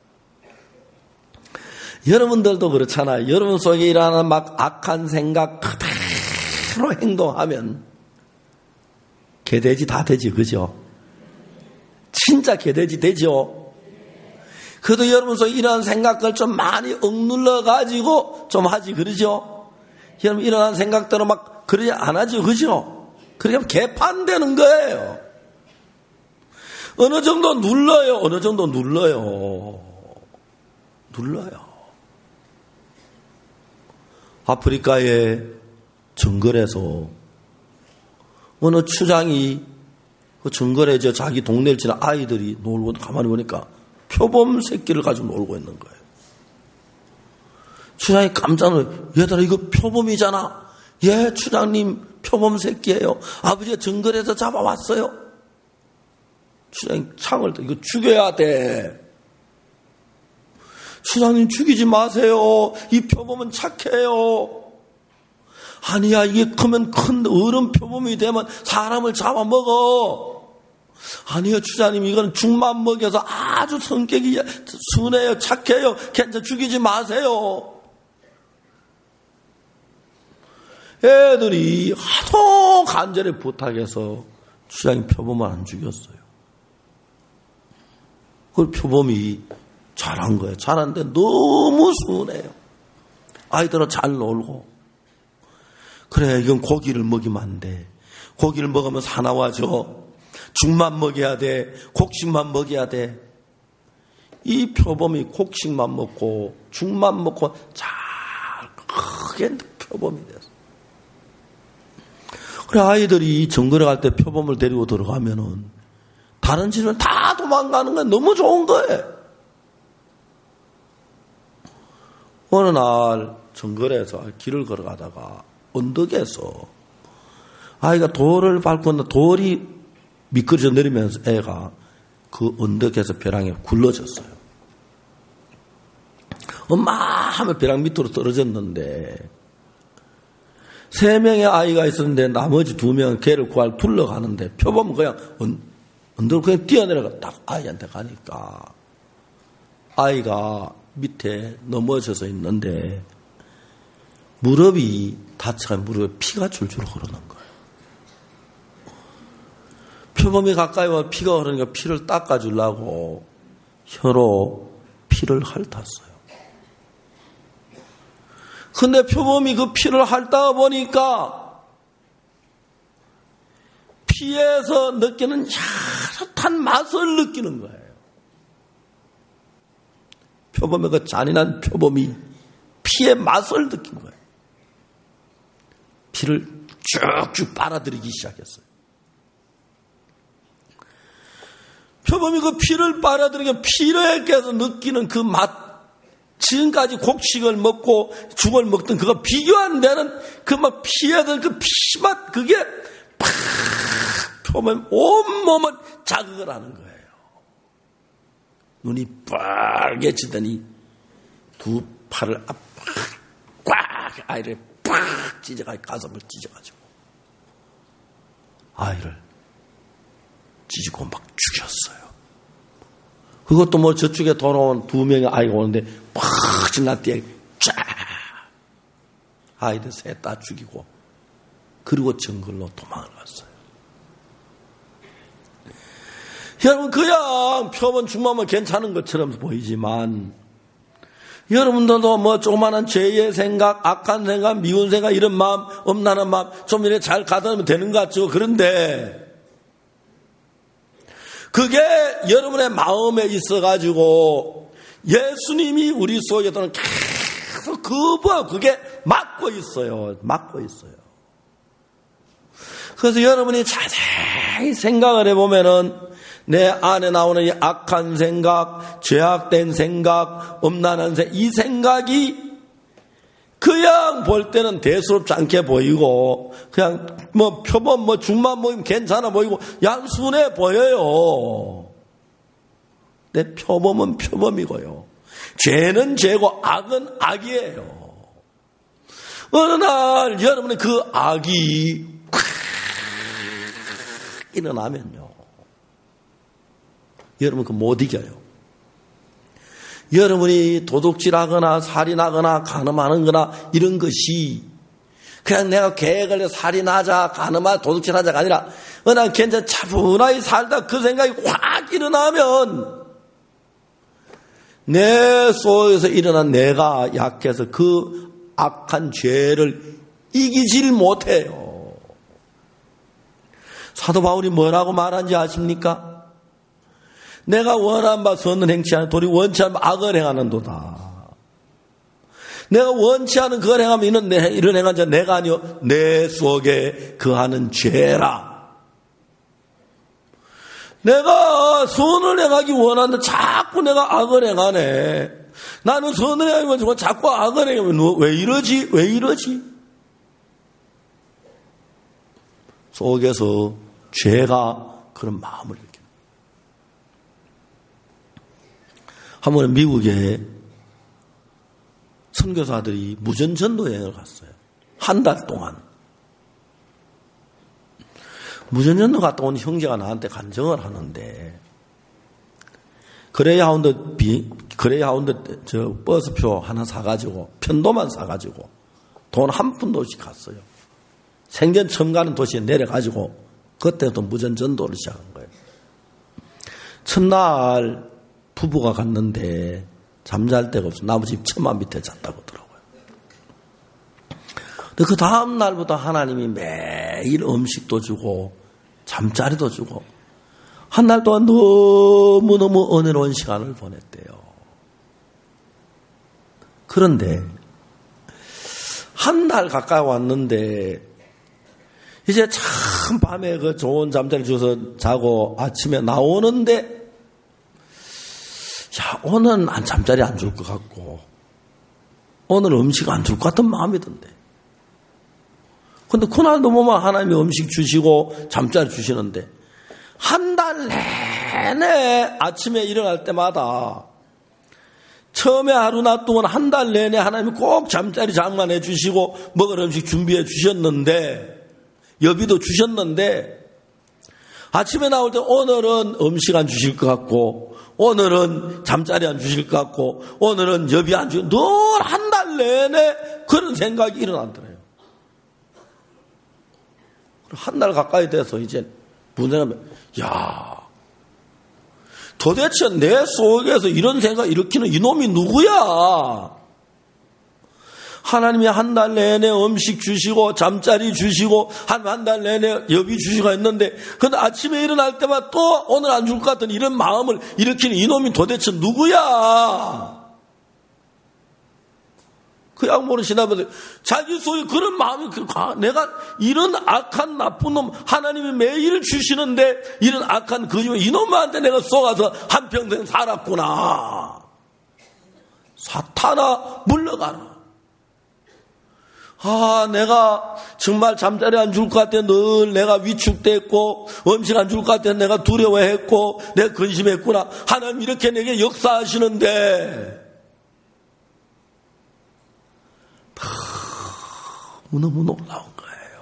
여러분들도 그렇잖아요. 여러분 속에 일어나는 막 악한 생각 그대로 행동하면 개돼지 다 되지, 그죠? 진짜 개돼지 되죠? 그래도 여러분 속에 일어나는 생각을 좀 많이 억눌러가지고 좀 하지, 그러죠? 여러분 일어나는 생각대로 막 그러지 안 하죠, 그죠? 그러면 개판되는 거예요. 어느 정도 눌러요, 어느 정도 눌러요. 눌러요. 아프리카의 정글에서 어느 추장이 그 정글에 저 자기 동네를 지나 아이들이 놀고 가만히 보니까 표범 새끼를 가지고 놀고 있는 거예요. 추장이 깜짝 놀라요. 얘들아 이거 표범이잖아. 예, 추장님 표범 새끼예요. 아버지가 정글에서 잡아왔어요. 추장이 창을 또 이거 죽여야 돼. 추장님 죽이지 마세요. 이 표범은 착해요. 아니야, 이게 크면 큰 어른 표범이 되면 사람을 잡아먹어. 아니요, 추장님 이건 죽만 먹여서 아주 성격이 순해요, 착해요. 괜찮아, 죽이지 마세요. 애들이 하도 간절히 부탁해서 추장님 표범을 안 죽였어요. 그 표범이 잘한 거예요. 잘하는데 너무 순해요. 아이들은 잘 놀고. 그래, 이건 고기를 먹이면 안 돼. 고기를 먹으면 사나워져. 죽만 먹여야 돼. 곡식만 먹여야 돼. 이 표범이 곡식만 먹고 죽만 먹고 잘 크게 표범이 됐어. 그래, 아이들이 정글에 갈 때 표범을 데리고 들어가면은 다른 집은 다 도망가는 건 너무 좋은 거예요. 어느 날 정글에서 길을 걸어가다가 언덕에서 아이가 돌을 밟고 있는데 돌이 미끄러져 내리면서 애가 그 언덕에서 벼랑에 굴러졌어요. 엄마 하면 벼랑 밑으로 떨어졌는데 세 명의 아이가 있었는데 나머지 두 명은 걔를 구할 둘러가는데 표범은 그냥 언덕을 그냥 뛰어내려가 딱 아이한테 가니까 아이가 밑에 넘어져서 있는데 무릎이 다쳐가 무릎에 피가 줄줄 흐르는 거예요. 표범이 가까이 와 피가 흐르니까 피를 닦아주려고 혀로 피를 핥았어요. 근데 표범이 그 피를 핥다가 보니까 피에서 느끼는 야릇한 맛을 느끼는 거예요. 표범의 그 잔인한 표범이 피의 맛을 느낀 거예요. 피를 쭉쭉 빨아들이기 시작했어요. 표범이 그 피를 빨아들이게 피로에서 느끼는 그 맛, 지금까지 곡식을 먹고 죽을 먹던 그거 비교 안 되는 그 막 피에 든 그 피맛, 그게 팍 표범 온몸을 자극을 하는 거예요. 눈이 빨개지더니 두 팔을 꽉 아이를 팍 찢어가지고 가슴을 찢어가지고 아이를 찢고 막 죽였어요. 그것도 뭐 저쪽에 돌아온 두 명의 아이가 오는데 팍 지나 뒤에 쫙 아이들 셋 다 죽이고 그리고 정글로 도망을 갔어요. 여러분 그냥 표본 죽으면 괜찮은 것처럼 보이지만 여러분들도 뭐 조그마한 죄의 생각, 악한 생각, 미운 생각 이런 마음, 엄난한 마음 좀 이렇게 잘 가다듬으면 되는 것 같죠. 그런데 그게 여러분의 마음에 있어가지고 예수님이 우리 속에서는 계속 그거 그게 막고 있어요. 막고 있어요. 그래서 여러분이 자세히 생각을 해보면은 내 안에 나오는 이 악한 생각, 죄악된 생각, 엄난한 생각, 이 생각이 그냥 볼 때는 대수롭지 않게 보이고 그냥 뭐 표범 뭐 죽만 보이면 괜찮아 보이고 양순해 보여요. 내 표범은 표범이고요. 죄는 죄고 악은 악이에요. 어느 날 여러분의 그 악이 콱 일어나면요. 여러분 그 못 이겨요. 여러분이 도둑질하거나 살인하거나 간음하는 거나 이런 것이 그냥 내가 계획을 해서 살인하자 간음하자 도둑질하자가 아니라 어느 날 괜찮 차분하게 살다 그 생각이 확 일어나면 내 속에서 일어난 내가 약해서 그 악한 죄를 이기질 못해요. 사도 바울이 뭐라고 말한지 아십니까? 내가 원하는 바 선을 행치 않은 도리 원치 않은 바 악을 행하는도다. 내가 원치 않은 그걸 행하면 이런, 이런 행한 자 내가 아니요 내 속에 거하는 죄라. 내가 선을 행하기 원하는데 자꾸 내가 악을 행하네. 나는 선을 행하면 자꾸 악을 행하면 왜 이러지? 왜 이러지? 속에서 죄가 그런 마음을 느낍니다. 한 번은 미국에 선교사들이 무전전도 여행을 갔어요. 한 달 동안. 무전전도 갔다 온 형제가 나한테 간증을 하는데 그레이하운드 비, 그레이하운드 저 버스표 하나 사가지고 편도만 사가지고 돈 한 푼도 없이 갔어요. 생전 처음 가는 도시에 내려가지고 그때부터 무전전도를 시작한 거예요. 첫날 부부가 갔는데 잠잘 데가 없어 나무 집 처마 밑에 잤다고 하더라고요. 근데 그 다음 날부터 하나님이 매일 음식도 주고 잠자리도 주고 한 달 동안 너무너무 은혜로운 시간을 보냈대요. 그런데 한 달 가까이 왔는데 이제 참 밤에 그 좋은 잠자리 줘서 자고 아침에 나오는데, 야, 오늘은 안 잠자리 안 줄 것 같고, 오늘 음식 안 줄 것 같은 마음이 든대. 근데 그날도 뭐만 하나님이 음식 주시고 잠자리 주시는데, 한 달 내내 아침에 일어날 때마다 처음에 하루 낮 동안 한 달 내내 하나님이 꼭 잠자리 장만해 주시고 먹을 음식 준비해 주셨는데, 여비도 주셨는데, 아침에 나올 때 오늘은 음식 안 주실 것 같고, 오늘은 잠자리 안 주실 것 같고, 오늘은 여비 안 주실, 늘 한 달 내내 그런 생각이 일어나더래요. 한 달 가까이 돼서 이제 문제는, 야, 도대체 내 속에서 이런 생각 일으키는 이놈이 누구야? 하나님이 한 달 내내 음식 주시고 잠자리 주시고 한 한 달 내내 여비 주시고 했는데, 근데 아침에 일어날 때마다 또 오늘 안 줄 것 같은 이런 마음을 일으키는 이놈이 도대체 누구야? 그냥 모르시나 보세요. 자기 속에 그런 마음이, 내가 이런 악한 나쁜 놈, 하나님이 매일 주시는데 이런 악한 거짓말, 이놈한테 내가 속아서 한평생 살았구나. 사탄아, 물러가라. 아, 내가 정말 잠자리 안 줄 것 같아. 늘 내가 위축됐고, 음식 안 줄 것 같아. 내가 두려워했고, 내가 근심했구나. 하나님 이렇게 내게 역사하시는데, 너무 놀라운 거예요.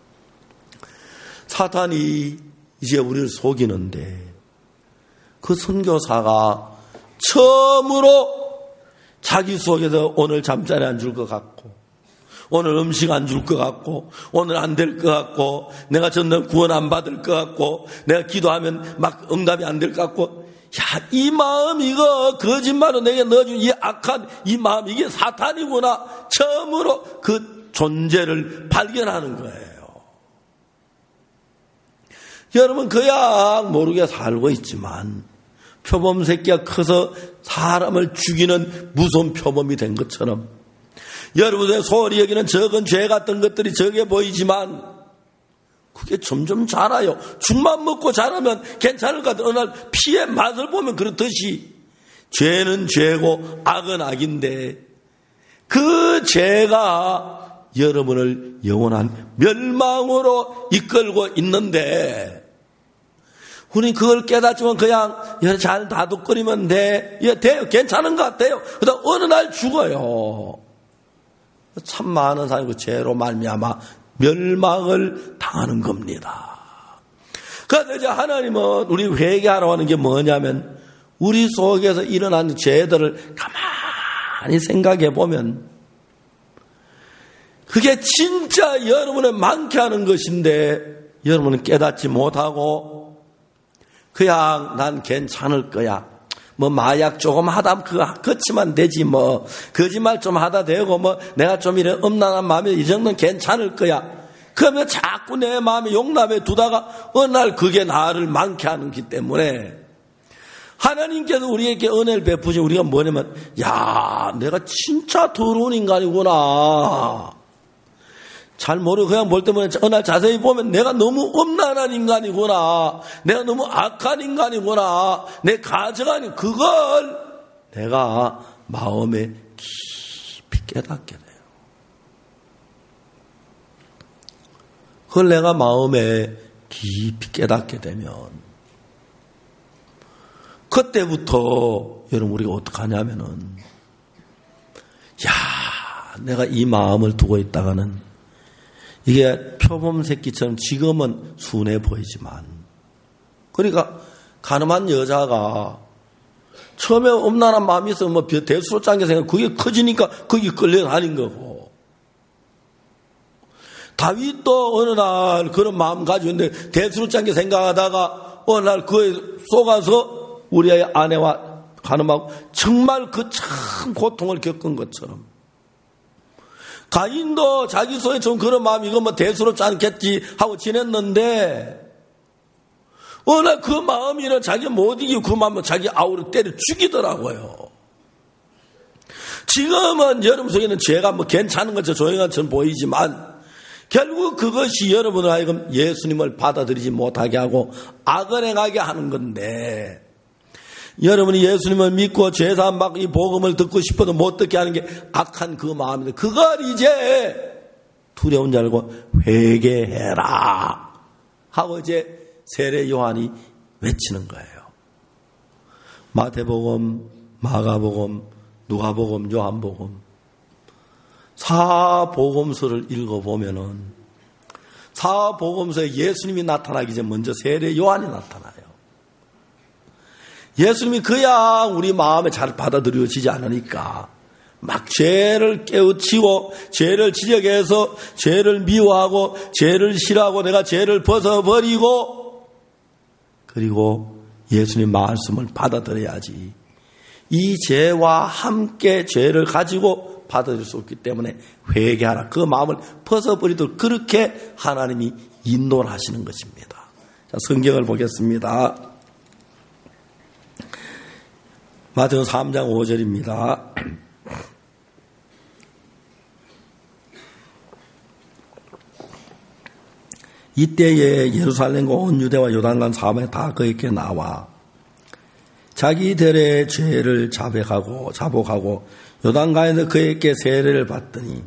사탄이 이제 우리를 속이는데, 그 선교사가 처음으로 자기 속에서 오늘 잠자리 안 줄 것 같고, 오늘 음식 안 줄 것 같고, 오늘 안 될 것 같고, 내가 전날 구원 안 받을 것 같고, 내가 기도하면 막 응답이 안 될 것 같고, 야, 이 마음, 이거 거짓말로 내게 넣어준 이 악한 이 마음, 이게 사탄이구나. 처음으로 그 존재를 발견하는 거예요. 여러분, 그야 모르게 살고 있지만 표범 새끼가 커서 사람을 죽이는 무서운 표범이 된 것처럼, 여러분의 소홀히 여기는 적은 죄 같은 것들이 적게 보이지만 그게 점점 자라요. 죽만 먹고 자라면 괜찮을 것 같은 어느 날 피의 맛을 보면 그렇듯이 죄는 죄고 악은 악인데, 그 죄가 여러분을 영원한 멸망으로 이끌고 있는데, 우리는 그걸 깨닫지만 그냥 잘 다독거리면 돼. 예, 돼요. 괜찮은 것 같아요. 그러다 어느 날 죽어요. 참 많은 사람이 그 죄로 말미암아 멸망을 당하는 겁니다. 그래서 이제 하나님은 우리 회개하러 하는 게 뭐냐면, 우리 속에서 일어나는 죄들을 가만히 생각해 보면 그게 진짜 여러분을 많게 하는 것인데, 여러분은 깨닫지 못하고 그냥 난 괜찮을 거야. 뭐 마약 조금 하다 그거 거치면 되지, 뭐 거짓말 좀 하다 되고, 뭐 내가 좀 이런 음란한 마음이 이 정도는 괜찮을 거야. 그러면 자꾸 내 마음에 용납해 두다가 어느 날 그게 나를 많게 하는기 때문에, 하나님께서 우리에게 은혜를 베푸신 우리가 뭐냐면, 야, 내가 진짜 더러운 인간이구나. 잘 모르고 그냥 볼 때문에 어느 날 자세히 보면 내가 너무 음란한 인간이구나. 내가 너무 악한 인간이구나. 내 가정하니 그걸 내가 마음에 깊이 깨닫게 돼요. 그걸 내가 마음에 깊이 깨닫게 되면, 그때부터 여러분 우리가 어떻게 하냐면은, 야, 내가 이 마음을 두고 있다가는 이게 표범 새끼처럼 지금은 순해 보이지만, 그러니까 가늠한 여자가 처음에 음란한 마음이 있으면 뭐 대수로 짠게 생각, 그게 커지니까 거기 끌려다닌 거고, 다윗도 어느 날 그런 마음 가지고 있는데 대수로 짠게 생각하다가 어느 날 그에 속아서 우리의 아내와 가늠하고 정말 그 참 고통을 겪은 것처럼, 가인도 자기 속에 좀 그런 마음이 이거 뭐 대수롭지 않겠지 하고 지냈는데, 어느 날 그 마음이는 자기 못 이기고 그 마음은 자기 아우를 때려 죽이더라고요. 지금은 여러분 속에는 죄가 뭐 괜찮은 것처럼 조용한 것처럼 보이지만, 결국 그것이 여러분을 하여금 예수님을 받아들이지 못하게 하고 악을 행하게 하는 건데, 여러분이 예수님을 믿고 죄사함 받고 이 복음을 듣고 싶어도 못 듣게 하는 게 악한 그 마음인데, 그걸 이제 두려운 줄 알고 회개해라 하고 이제 세례 요한이 외치는 거예요. 마태복음, 마가복음, 누가복음, 요한복음 사복음서를 읽어보면은 사복음서에 예수님이 나타나기 전 먼저 세례 요한이 나타나요. 예수님이 그야 우리 마음에 잘 받아들여지지 않으니까 막 죄를 깨우치고 죄를 지적해서 죄를 미워하고 죄를 싫어하고 내가 죄를 벗어버리고 그리고 예수님 말씀을 받아들여야지. 이 죄와 함께 죄를 가지고 받아들일 수 없기 때문에 회개하라. 그 마음을 벗어버리도록 그렇게 하나님이 인도를 하시는 것입니다. 자, 성경을 보겠습니다. 마태복음 삼 장 오 절입니다. 이때에 예루살렘과 온 유대와 요단강 사방에 다 그에게 나와 자기들의 죄를 자백하고 자복하고 요단강에서 그에게 세례를 받더니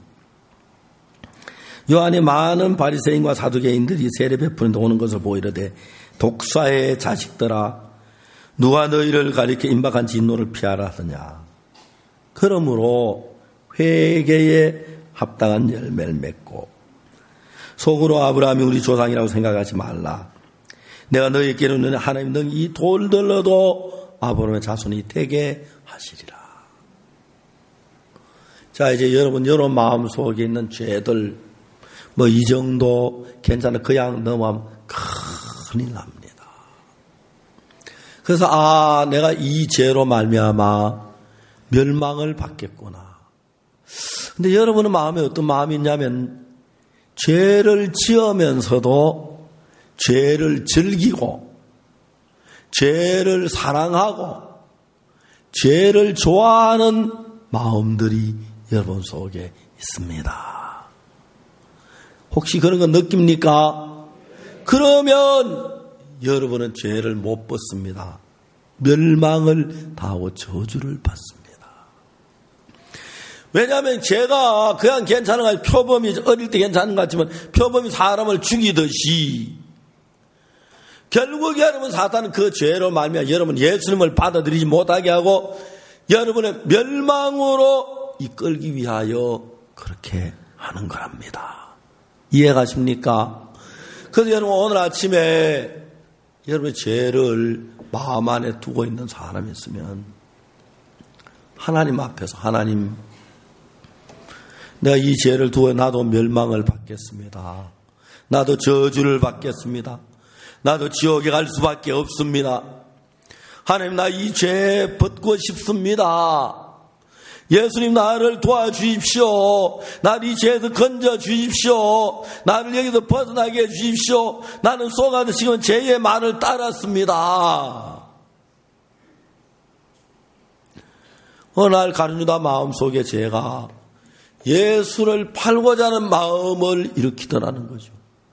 요한이 많은 바리새인과 사두개인들이 세례 베푸는데 오는 것을 보이려되 독사의 자식들아 누가 너희를 가리켜 임박한 진노를 피하라 하더냐. 그러므로 회개에 합당한 열매를 맺고 속으로 아브라함이 우리 조상이라고 생각하지 말라. 내가 너희에게는 하나님 능 이 돌들로도 아브라함의 자손이 되게 하시리라. 자, 이제 여러분 여러분 마음 속에 있는 죄들 뭐 이 정도 괜찮아 그냥 넘어가면 큰일 납니다. 그래서 아 내가 이 죄로 말미암아 멸망을 받겠구나. 근데 여러분의 마음에 어떤 마음이 있냐면 죄를 지으면서도 죄를 즐기고 죄를 사랑하고 죄를 좋아하는 마음들이 여러분 속에 있습니다. 혹시 그런 거 느낍니까? 그러면 여러분은 죄를 못 벗습니다. 멸망을 당하고 저주를 받습니다. 왜냐하면 죄가 그냥 괜찮은 것 같지만 표범이 어릴 때 괜찮은 것 같지만 표범이 사람을 죽이듯이 결국 여러분 사탄은 그 죄로 말미암아 여러분 예수님을 받아들이지 못하게 하고 여러분의 멸망으로 이끌기 위하여 그렇게 하는 거랍니다. 이해가십니까? 그래서 여러분 오늘 아침에 여러분의 죄를 마음 안에 두고 있는 사람이 있으면 하나님 앞에서 하나님 내가 이 죄를 두고 나도 멸망을 받겠습니다. 나도 저주를 받겠습니다. 나도 지옥에 갈 수밖에 없습니다. 하나님 나 이 죄 벗고 싶습니다. 예수님 나를 도와주십시오. 나를 이 죄에서 건져주십시오. 나를 여기서 벗어나게 해주십시오. 나는 속아서 지금 죄의 말을 따랐습니다. 어느 날 가룟유다 마음속에 죄가 예수를 팔고자 하는 마음을 일으키더라는 거죠.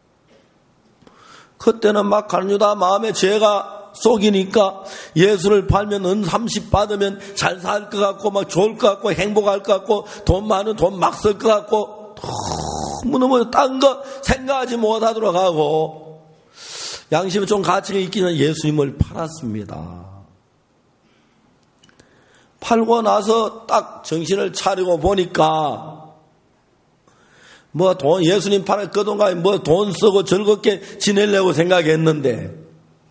그때는 막 가룟유다 마음에 죄가 속이니까 예수를 팔면 은 삼십 받으면 잘 살 것 같고 막 좋을 것 같고 행복할 것 같고 돈 많은 돈 막 쓸 것 같고 너무너무 딴 거 생각하지 못하도록 하고 양심이 좀 가치가 있기는 예수님을 팔았습니다. 팔고 나서 딱 정신을 차리고 보니까 뭐 돈 예수님 팔을 그 돈가에 뭐 돈 쓰고 즐겁게 지내려고 생각했는데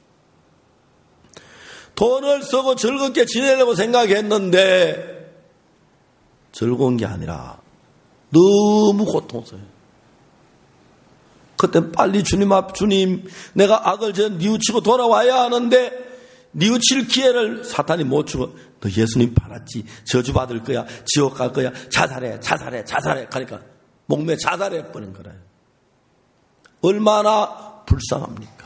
돈을 쓰고 즐겁게 지내려고 생각했는데 즐거운 게 아니라 너무 고통스러워요. 그때 빨리 주님 앞 주님 내가 악을 저 뉘우치고 돌아와야 하는데 뉘우칠 기회를 사탄이 못 주고 너 예수님 팔았지 저주받을 거야 지옥 갈 거야 자살해 자살해 자살해 하니까 목매 자살해 버린 거래요. 얼마나 불쌍합니까?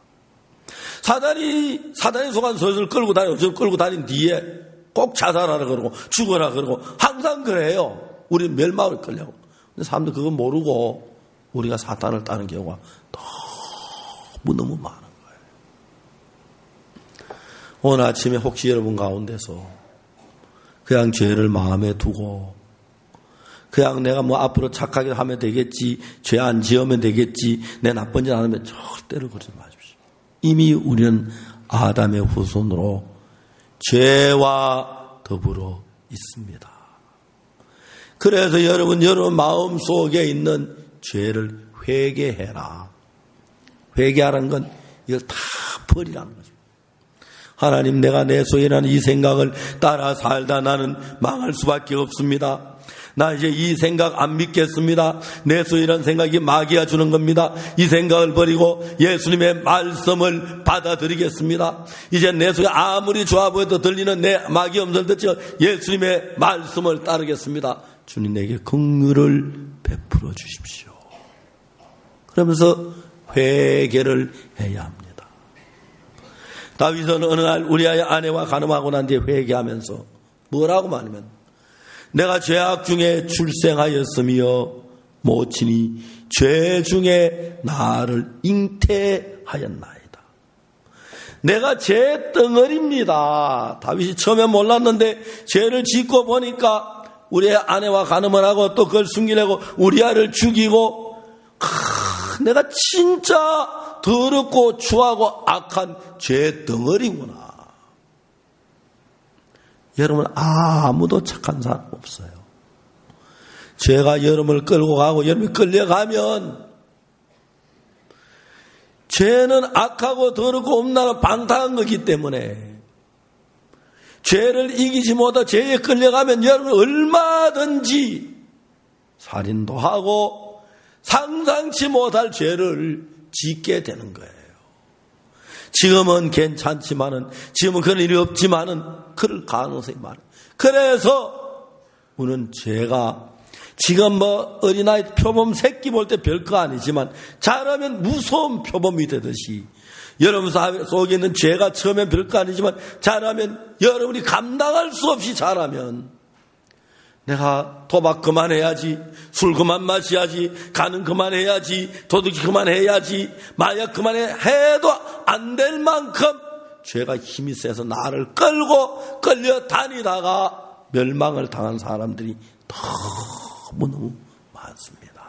사단이, 사단이 속한 소리를 끌고 다니고, 저 끌고 다닌 뒤에 꼭 자살하라 그러고, 죽어라 그러고, 항상 그래요. 우리 멸망을 끌려고. 근데 사람들 그거 모르고, 우리가 사탄을 따르는 경우가 너무너무 많은 거예요. 오늘 아침에 혹시 여러분 가운데서 그냥 죄를 마음에 두고 그냥 내가 뭐 앞으로 착하게 하면 되겠지, 죄 안 지으면 되겠지, 내 나쁜 짓 안 하면 절대로 그러지 마십시오. 이미 우리는 아담의 후손으로 죄와 더불어 있습니다. 그래서 여러분, 여러분 마음 속에 있는 죄를 회개해라. 회개하라는 건 이걸 다 버리라는 거죠. 하나님, 내가 내 속에 있는 이 생각을 따라 살다 나는 망할 수밖에 없습니다. 나 이제 이 생각 안 믿겠습니다. 내 속에 이런 생각이 마귀가 주는 겁니다. 이 생각을 버리고 예수님의 말씀을 받아들이겠습니다. 이제 내 속에 아무리 좋아 보여도 들리는 내 마귀 음성을 듣지 예수님의 말씀을 따르겠습니다. 주님 내게 긍휼을 베풀어 주십시오. 그러면서 회개를 해야 합니다. 다윗은 어느 날 우리아의 아내와 간음하고 난 뒤에 회개하면서 뭐라고 말하면, 내가 죄악 중에 출생하였으며 모친이 죄 중에 나를 잉태하였나이다. 내가 죄 덩어리입니다. 다윗이 처음에 몰랐는데 죄를 짓고 보니까 우리의 아내와 간음을 하고 또 그걸 숨기려고 우리아를 죽이고, 크, 내가 진짜 더럽고 추하고 악한 죄 덩어리구나. 여러분, 아무도 착한 사람 없어요. 죄가 여러분을 끌고 가고 여러분이 끌려가면 죄는 악하고 더럽고 음란한 방탕한 거기 때문에 죄를 이기지 못하고 죄에 끌려가면 여러분 얼마든지 살인도 하고 상상치 못할 죄를 짓게 되는 거예요. 지금은 괜찮지만은, 지금은 그런 일이 없지만은 그럴 가능성이 많아요. 그래서 우리는 죄가 지금 뭐 어린아이 표범 새끼 볼 때 별거 아니지만 자라면 무서운 표범이 되듯이 여러분 속에 있는 죄가 처음엔 별거 아니지만 자라면 여러분이 감당할 수 없이 자라면, 내가 도박 그만해야지, 술 그만 마셔야지, 가는 그만해야지, 도둑이 그만해야지, 마약 그만해 해도 안 될 만큼 죄가 힘이 세서 나를 끌고 끌려다니다가 멸망을 당한 사람들이 너무너무 많습니다.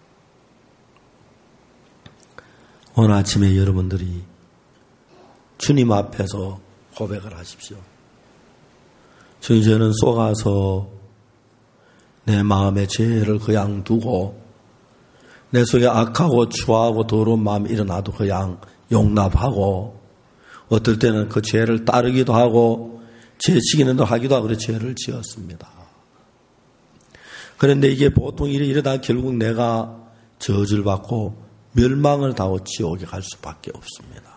오늘 아침에 여러분들이 주님 앞에서 고백을 하십시오. 주님, 저는 속아서 내 마음의 죄를 그냥 두고 내 속에 악하고 추하고 더러운 마음이 일어나도 그냥 용납하고, 어떨 때는 그 죄를 따르기도 하고 죄 지기는 하기도 하고 그래 죄를 지었습니다. 그런데 이게 보통 일이 이러다 결국 내가 저주를 받고 멸망을 당하고 지옥에 갈 수밖에 없습니다.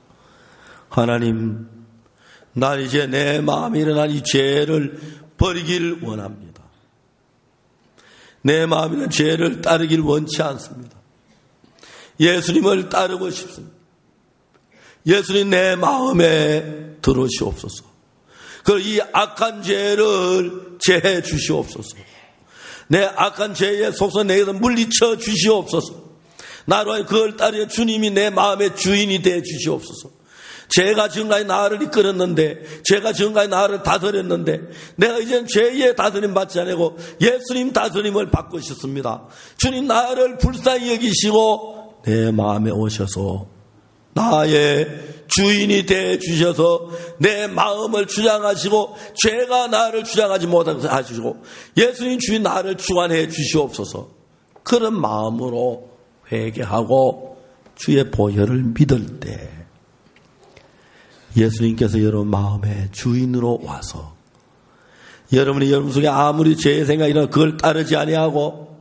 하나님, 난 이제 내 마음에 일어난 이 죄를 버리기를 원합니다. 내 마음에 있는 죄를 따르기를 원치 않습니다. 예수님을 따르고 싶습니다. 예수님 내 마음에 들어오시옵소서. 그 이 악한 죄를 제해 주시옵소서. 내 악한 죄의 속서 내게서 물리쳐 주시옵소서. 나로 그걸 따르려 주님이 내 마음의 주인이 되어 주시옵소서. 죄가 지금까지 나를 이끌었는데, 죄가 지금까지 나를 다스렸는데, 내가 이제는 죄의 다스림 받지 않고 예수님 다스림을 받고 싶습니다. 주님, 나를 불쌍히 여기시고 내 마음에 오셔서 나의 주인이 되어 주셔서 내 마음을 주장하시고 죄가 나를 주장하지 못하게 하시고 예수님 주인 나를 주관해 주시옵소서. 그런 마음으로 회개하고 주의 보혈을 믿을 때 예수님께서 여러분 마음의 주인으로 와서 여러분이 여러분 속에 아무리 죄의 생각이 일어나 그걸 따르지 아니하고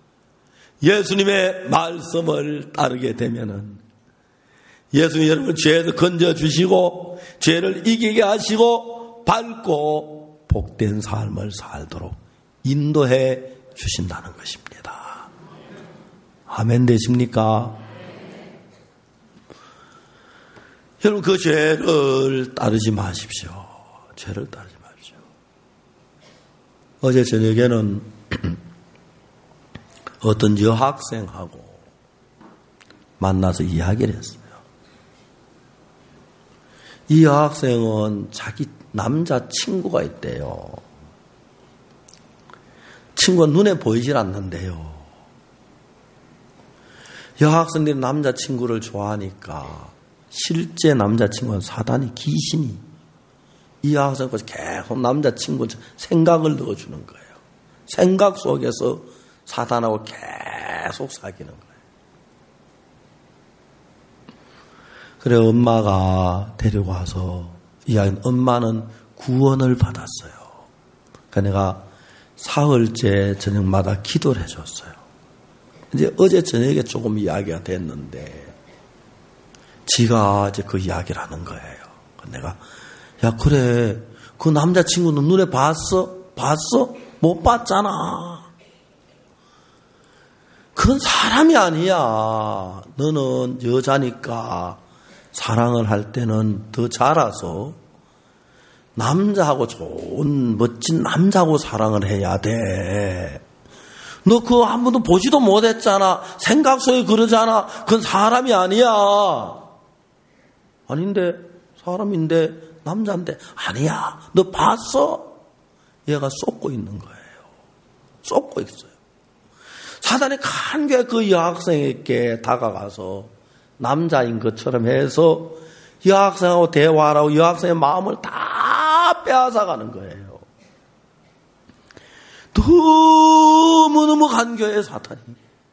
예수님의 말씀을 따르게 되면은 예수님 여러분 죄에서 건져주시고 죄를 이기게 하시고 밝고 복된 삶을 살도록 인도해 주신다는 것입니다. 아멘 되십니까? 여러분 그 죄를 따르지 마십시오. 죄를 따르지 마십시오. 어제 저녁에는 어떤 여학생하고 만나서 이야기를 했어요. 이 여학생은 자기 남자친구가 있대요. 친구가 눈에 보이질 않는데요. 여학생들이 남자친구를 좋아하니까 실제 남자친구는 사단이 귀신이 이 여학생과 계속 남자친구 생각을 넣어주는 거예요. 생각 속에서 사단하고 계속 사귀는 거예요. 그래 엄마가 데리고 와서 이 아이는 엄마는 구원을 받았어요. 그러니까 내가 사흘째 저녁마다 기도를 해줬어요. 이제 어제 저녁에 조금 이야기가 됐는데 지가 이제 그 이야기를 하는 거예요. 내가 야 그래 그 남자친구는 눈에 봤어? 봤어? 못 봤잖아. 그건 사람이 아니야. 너는 여자니까 사랑을 할 때는 더 자라서 남자하고 좋은 멋진 남자하고 사랑을 해야 돼. 너 그거 한 번도 보지도 못했잖아. 생각 속에 그러잖아. 그건 사람이 아니야. 아닌데 사람인데 남자인데 아니야. 너 봤어? 얘가 쏟고 있는 거예요. 쏟고 있어요. 사단이 간게 그 여학생에게 다가가서 남자인 것처럼 해서 여학생하고 대화하라고 여학생의 마음을 다 빼앗아가는 거예요. 너무너무 간교해 사탄이.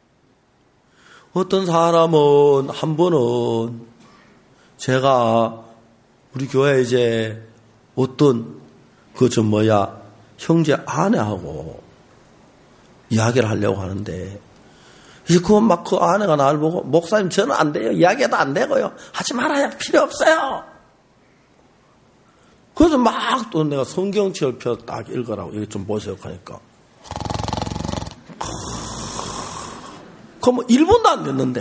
어떤 사람은 한 번은 제가 우리 교회 이제 어떤 그 저 뭐야 형제 아내하고 이야기를 하려고 하는데 이제 그건 막 그 아내가 나를 보고 목사님 저는 안 돼요. 이야기해도 안 되고요. 하지 말아요. 필요 없어요. 그래서 막 또 내가 성경책을 펴서 딱 읽으라고 여기 좀 보세요 하니까 그거 뭐 일 분도 안 됐는데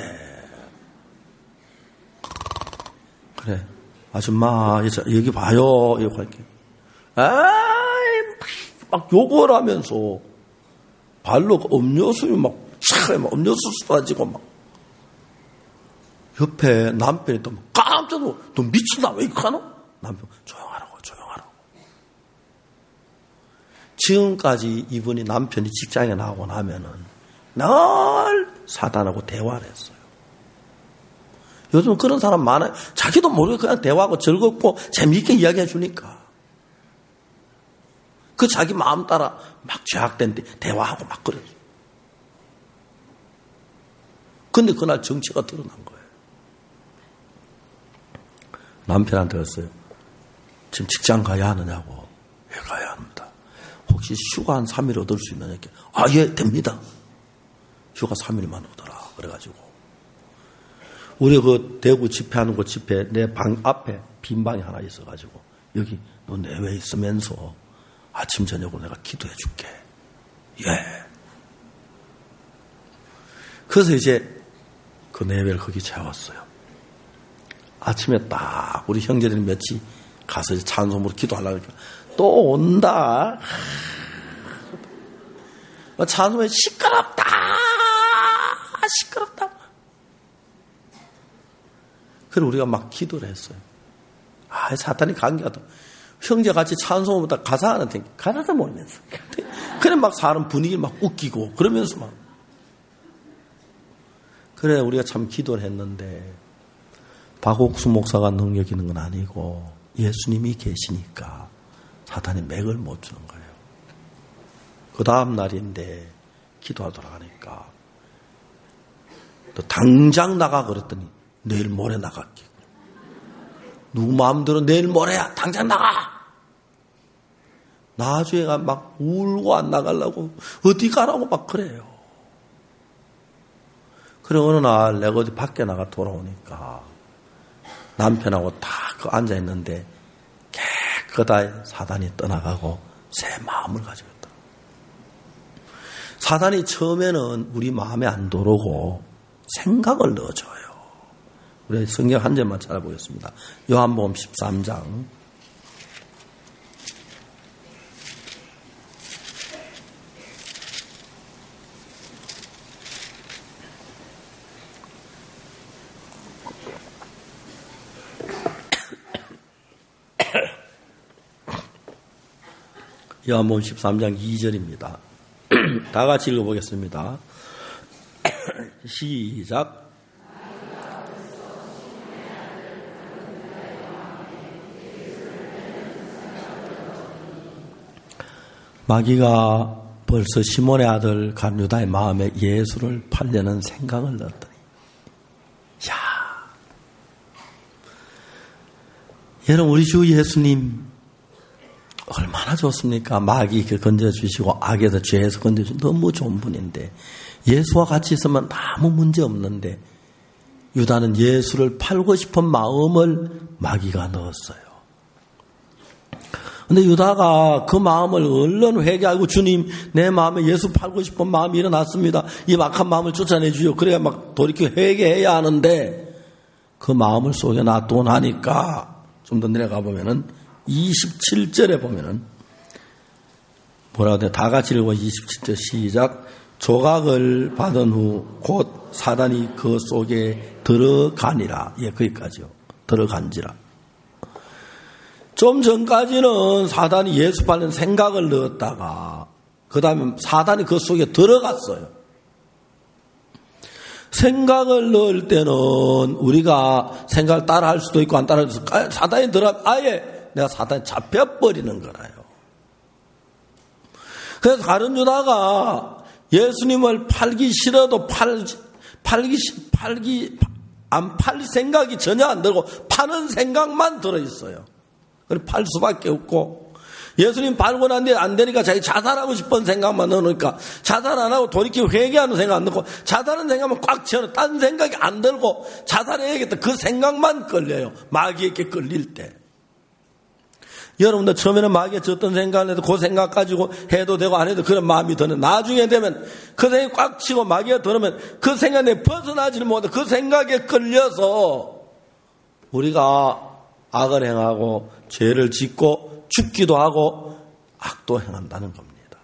그래 아줌마 여기 봐요 이렇게 할게. 아이 막 욕을 하면서 발로 음료수를 막 차, 막 음료수 쏟아지고 막 옆에 남편이 또 깜짝 놀라. 너 미친다 왜 이렇게 하노? 남편 조용하라고 조용하라고. 지금까지 이분이 남편이 직장에 나오고 나면은 늘 사단하고 대화를 했어요. 요즘 그런 사람 많아요. 자기도 모르게 그냥 대화하고 즐겁고 재미있게 이야기해 주니까. 그 자기 마음 따라 막 죄악된 데 대화하고 막 그래요. 근데 그날 정체가 드러난 거예요. 남편한테 그랬어요. 지금 직장 가야 하느냐고. 예, 가야 합니다. 혹시 휴가 한 삼 일 얻을 수 있느냐? 아, 예, 됩니다. 휴가 삼 일만 얻어라. 그래가지고. 우리 그 대구 집회하는 곳 집회 내 방 앞에 빈 방이 하나 있어가지고 여기 너 내외에 있으면서 아침 저녁으로 내가 기도해 줄게. 예. 그래서 이제 그 내외를 거기 채웠어요. 아침에 딱 우리 형제들이 며칠 가서 이제 찬송으로 기도하려고 하니까 또 온다. 찬송에 시끄럽다. 시끄럽다. 그래서 우리가 막 기도를 했어요. 아, 사탄이 관계하다. 형제 같이 찬송부터 가사 하나 땡겨. 가사도 모르면서. 그래 막 사람 분위기 막 웃기고 그러면서 막. 그래 우리가 참 기도를 했는데 박옥수 목사가 능력 있는 건 아니고 예수님이 계시니까 사탄이 맥을 못 주는 거예요. 그 다음 날인데 기도하도록 하니까 또 당장 나가 그랬더니 내일 모레 나갈게. 누구 마음대로 내일 모레야 당장 나가. 나중에 막 울고 안 나가려고 어디 가라고 막 그래요. 그래 어느 날 내가 어디 밖에 나가 돌아오니까 남편하고 다 그 앉아 있는데 깨끗하게 사단이 떠나가고 새 마음을 가지고 있다. 사단이 처음에는 우리 마음에 안 들어오고 생각을 넣어줘요. 우리 성경 한 절만 찾아보겠습니다. 요한복음 십삼 장. 요한복음 십삼 장 이 절입니다. 다 같이 읽어보겠습니다. 시작. 마귀가 벌써 시몬의 아들 가룟 유다의 마음에 예수를 팔려는 생각을 넣었더니, 야, 여러분 우리 주 예수님 얼마나 좋습니까? 마귀에게 건져주시고 악에서 죄에서 건져주시고 너무 좋은 분인데, 예수와 같이 있으면 아무 문제 없는데 유다는 예수를 팔고 싶은 마음을 마귀가 넣었어요. 근데 유다가 그 마음을 얼른 회개하고, 주님, 내 마음에 예수 팔고 싶은 마음이 일어났습니다. 이 막한 마음을 쫓아내 주시오. 그래야 막 돌이켜 회개해야 하는데, 그 마음을 속에 놔두고 나니까, 좀 더 내려가 보면은, 이십칠 절에 보면은, 뭐라고 돼? 다 같이 읽어. 이십칠 절 시작. 조각을 받은 후 곧 사단이 그 속에 들어가니라. 예, 거기까지요. 들어간지라. 좀 전까지는 사단이 예수 팔는 생각을 넣었다가 그 다음에 사단이 그 속에 들어갔어요. 생각을 넣을 때는 우리가 생각을 따라 할 수도 있고 안 따라 할 수도 있고, 사단이 들어가면 아예 내가 사단에 잡혀버리는 거라요. 그래서 가룟 유다가 예수님을 팔기 싫어도 팔, 팔기, 팔기, 안 팔 생각이 전혀 안 들고 파는 생각만 들어있어요. 팔 수밖에 없고, 예수님 팔고 난 뒤에 안 되니까 자기 자살하고 싶은 생각만 넣으니까 자살 안 하고 돌이키고 회개하는 생각 안 넣고, 자살하는 생각만 꽉 채워놓고 딴 생각이 안 들고 자살해야겠다 그 생각만 끌려요. 마귀에게 끌릴 때. 여러분들 처음에는 마귀에 어떤 생각을 해도 그 생각 가지고 해도 되고 안 해도 그런 마음이 드는, 나중에 되면 그 생각이 꽉 치고 마귀가 들으면 그 생각에 벗어나지는 못해 그 생각에 끌려서 우리가 악을 행하고 죄를 짓고 죽기도 하고 악도 행한다는 겁니다.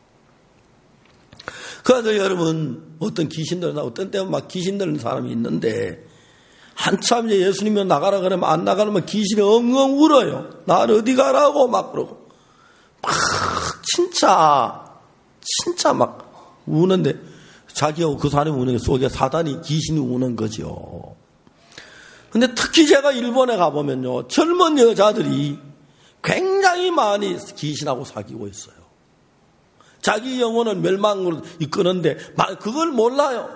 그래서 여러분, 어떤 귀신들은, 어떤 때는 막 귀신 들는 사람이 있는데, 한참 이제 예수님이 나가라 그러면 안 나가면 귀신이 엉엉 울어요. 나를 어디 가라고 막 그러고. 막 진짜 진짜 막 우는데, 자기하고 그 사람이 우는 게 속에 사단이, 귀신이 우는 거죠. 근데 특히 제가 일본에 가보면요, 젊은 여자들이 굉장히 많이 귀신하고 사귀고 있어요. 자기 영혼을 멸망으로 이끄는데 그걸 몰라요.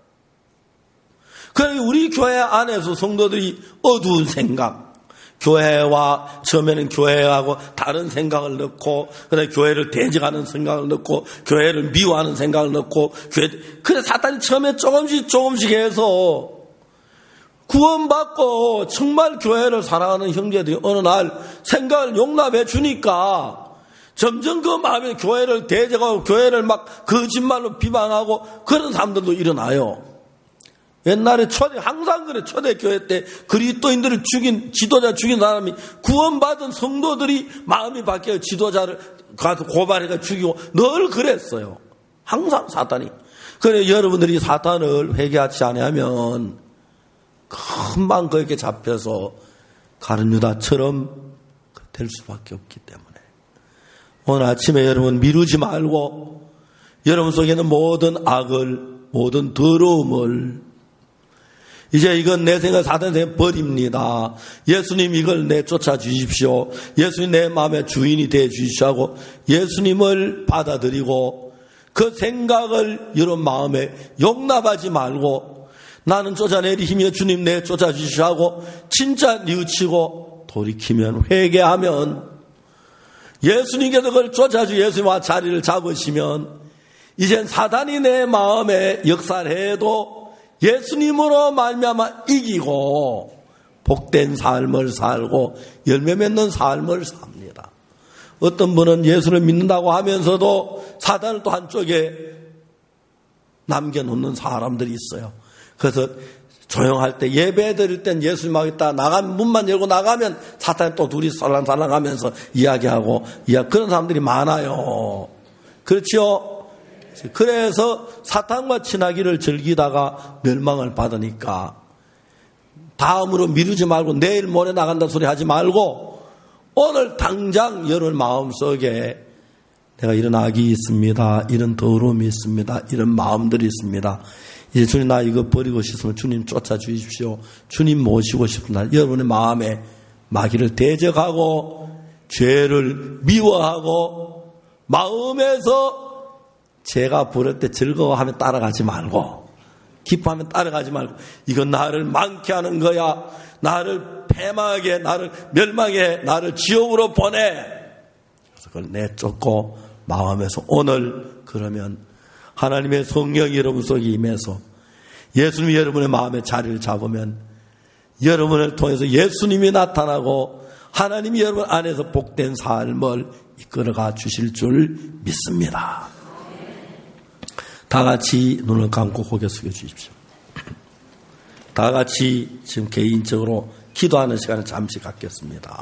그래서 우리 교회 안에서 성도들이 어두운 생각, 교회와 처음에는 교회하고 다른 생각을 넣고, 그다음에 교회를 대적하는 생각을 넣고, 교회를 미워하는 생각을 넣고, 교회, 그래 사탄이 처음에 조금씩 조금씩 해서 구원받고 정말 교회를 사랑하는 형제들이 어느 날 생각을 용납해 주니까 점점 그 마음에 교회를 대적하고 교회를 막 거짓말로 비방하고 그런 사람들도 일어나요. 옛날에 초대, 항상 그래. 초대교회 때 그리스도인들을 죽인, 지도자 죽인 사람이 구원받은 성도들이 마음이 바뀌어 지도자를 가서 고발해가 죽이고 늘 그랬어요. 항상 사탄이. 그래 여러분들이 사탄을 회개하지 않으면 금방 그렇게 잡혀서 가룟 유다처럼 될 수밖에 없기 때문에, 오늘 아침에 여러분 미루지 말고 여러분 속에는 모든 악을, 모든 더러움을 이제 이건 내 생각 사단에 버립니다. 예수님 이걸 내쫓아 주십시오. 예수님 내 마음의 주인이 되어 주십시오 하고 예수님을 받아들이고 그 생각을 여러분 마음에 용납하지 말고, 나는 쫓아내리 힘이여 주님 내 쫓아주시오 하고 진짜 뉘우치고 돌이키면, 회개하면, 예수님께서 그걸 쫓아주 예수님과 자리를 잡으시면 이젠 사단이 내 마음에 역사를 해도 예수님으로 말미암아 이기고 복된 삶을 살고 열매 맺는 삶을 삽니다. 어떤 분은 예수를 믿는다고 하면서도 사단을 또 한쪽에 남겨놓는 사람들이 있어요. 그래서 조용할 때, 예배 드릴 땐 예수님하고 있다 나가면, 문만 열고 나가면 사탄이 또 둘이 살랑살랑 하면서 이야기하고, 이야, 그런 사람들이 많아요. 그렇죠? 그래서 사탄과 친하기를 즐기다가 멸망을 받으니까 다음으로 미루지 말고 내일 모레 나간다 소리 하지 말고 오늘 당장 여러분 마음속에 내가 이런 악이 있습니다. 이런 더러움이 있습니다. 이런 마음들이 있습니다. 이제 주님 나 이거 버리고 싶으면 주님 쫓아주십시오. 주님 모시고 싶습니다. 여러분의 마음에 마귀를 대적하고 죄를 미워하고 마음에서 죄가 부를 때 즐거워하며 따라가지 말고 기뻐하며 따라가지 말고 이건 나를 망케 하는 거야. 나를 패망하게 나를 멸망해 나를 지옥으로 보내. 그래서 그걸 내쫓고 마음에서 오늘 그러면 하나님의 성령이 여러분 속에 임해서 예수님이 여러분의 마음에 자리를 잡으면 여러분을 통해서 예수님이 나타나고 하나님이 여러분 안에서 복된 삶을 이끌어가 주실 줄 믿습니다. 다 같이 눈을 감고 고개 숙여 주십시오. 다 같이 지금 개인적으로 기도하는 시간을 잠시 갖겠습니다.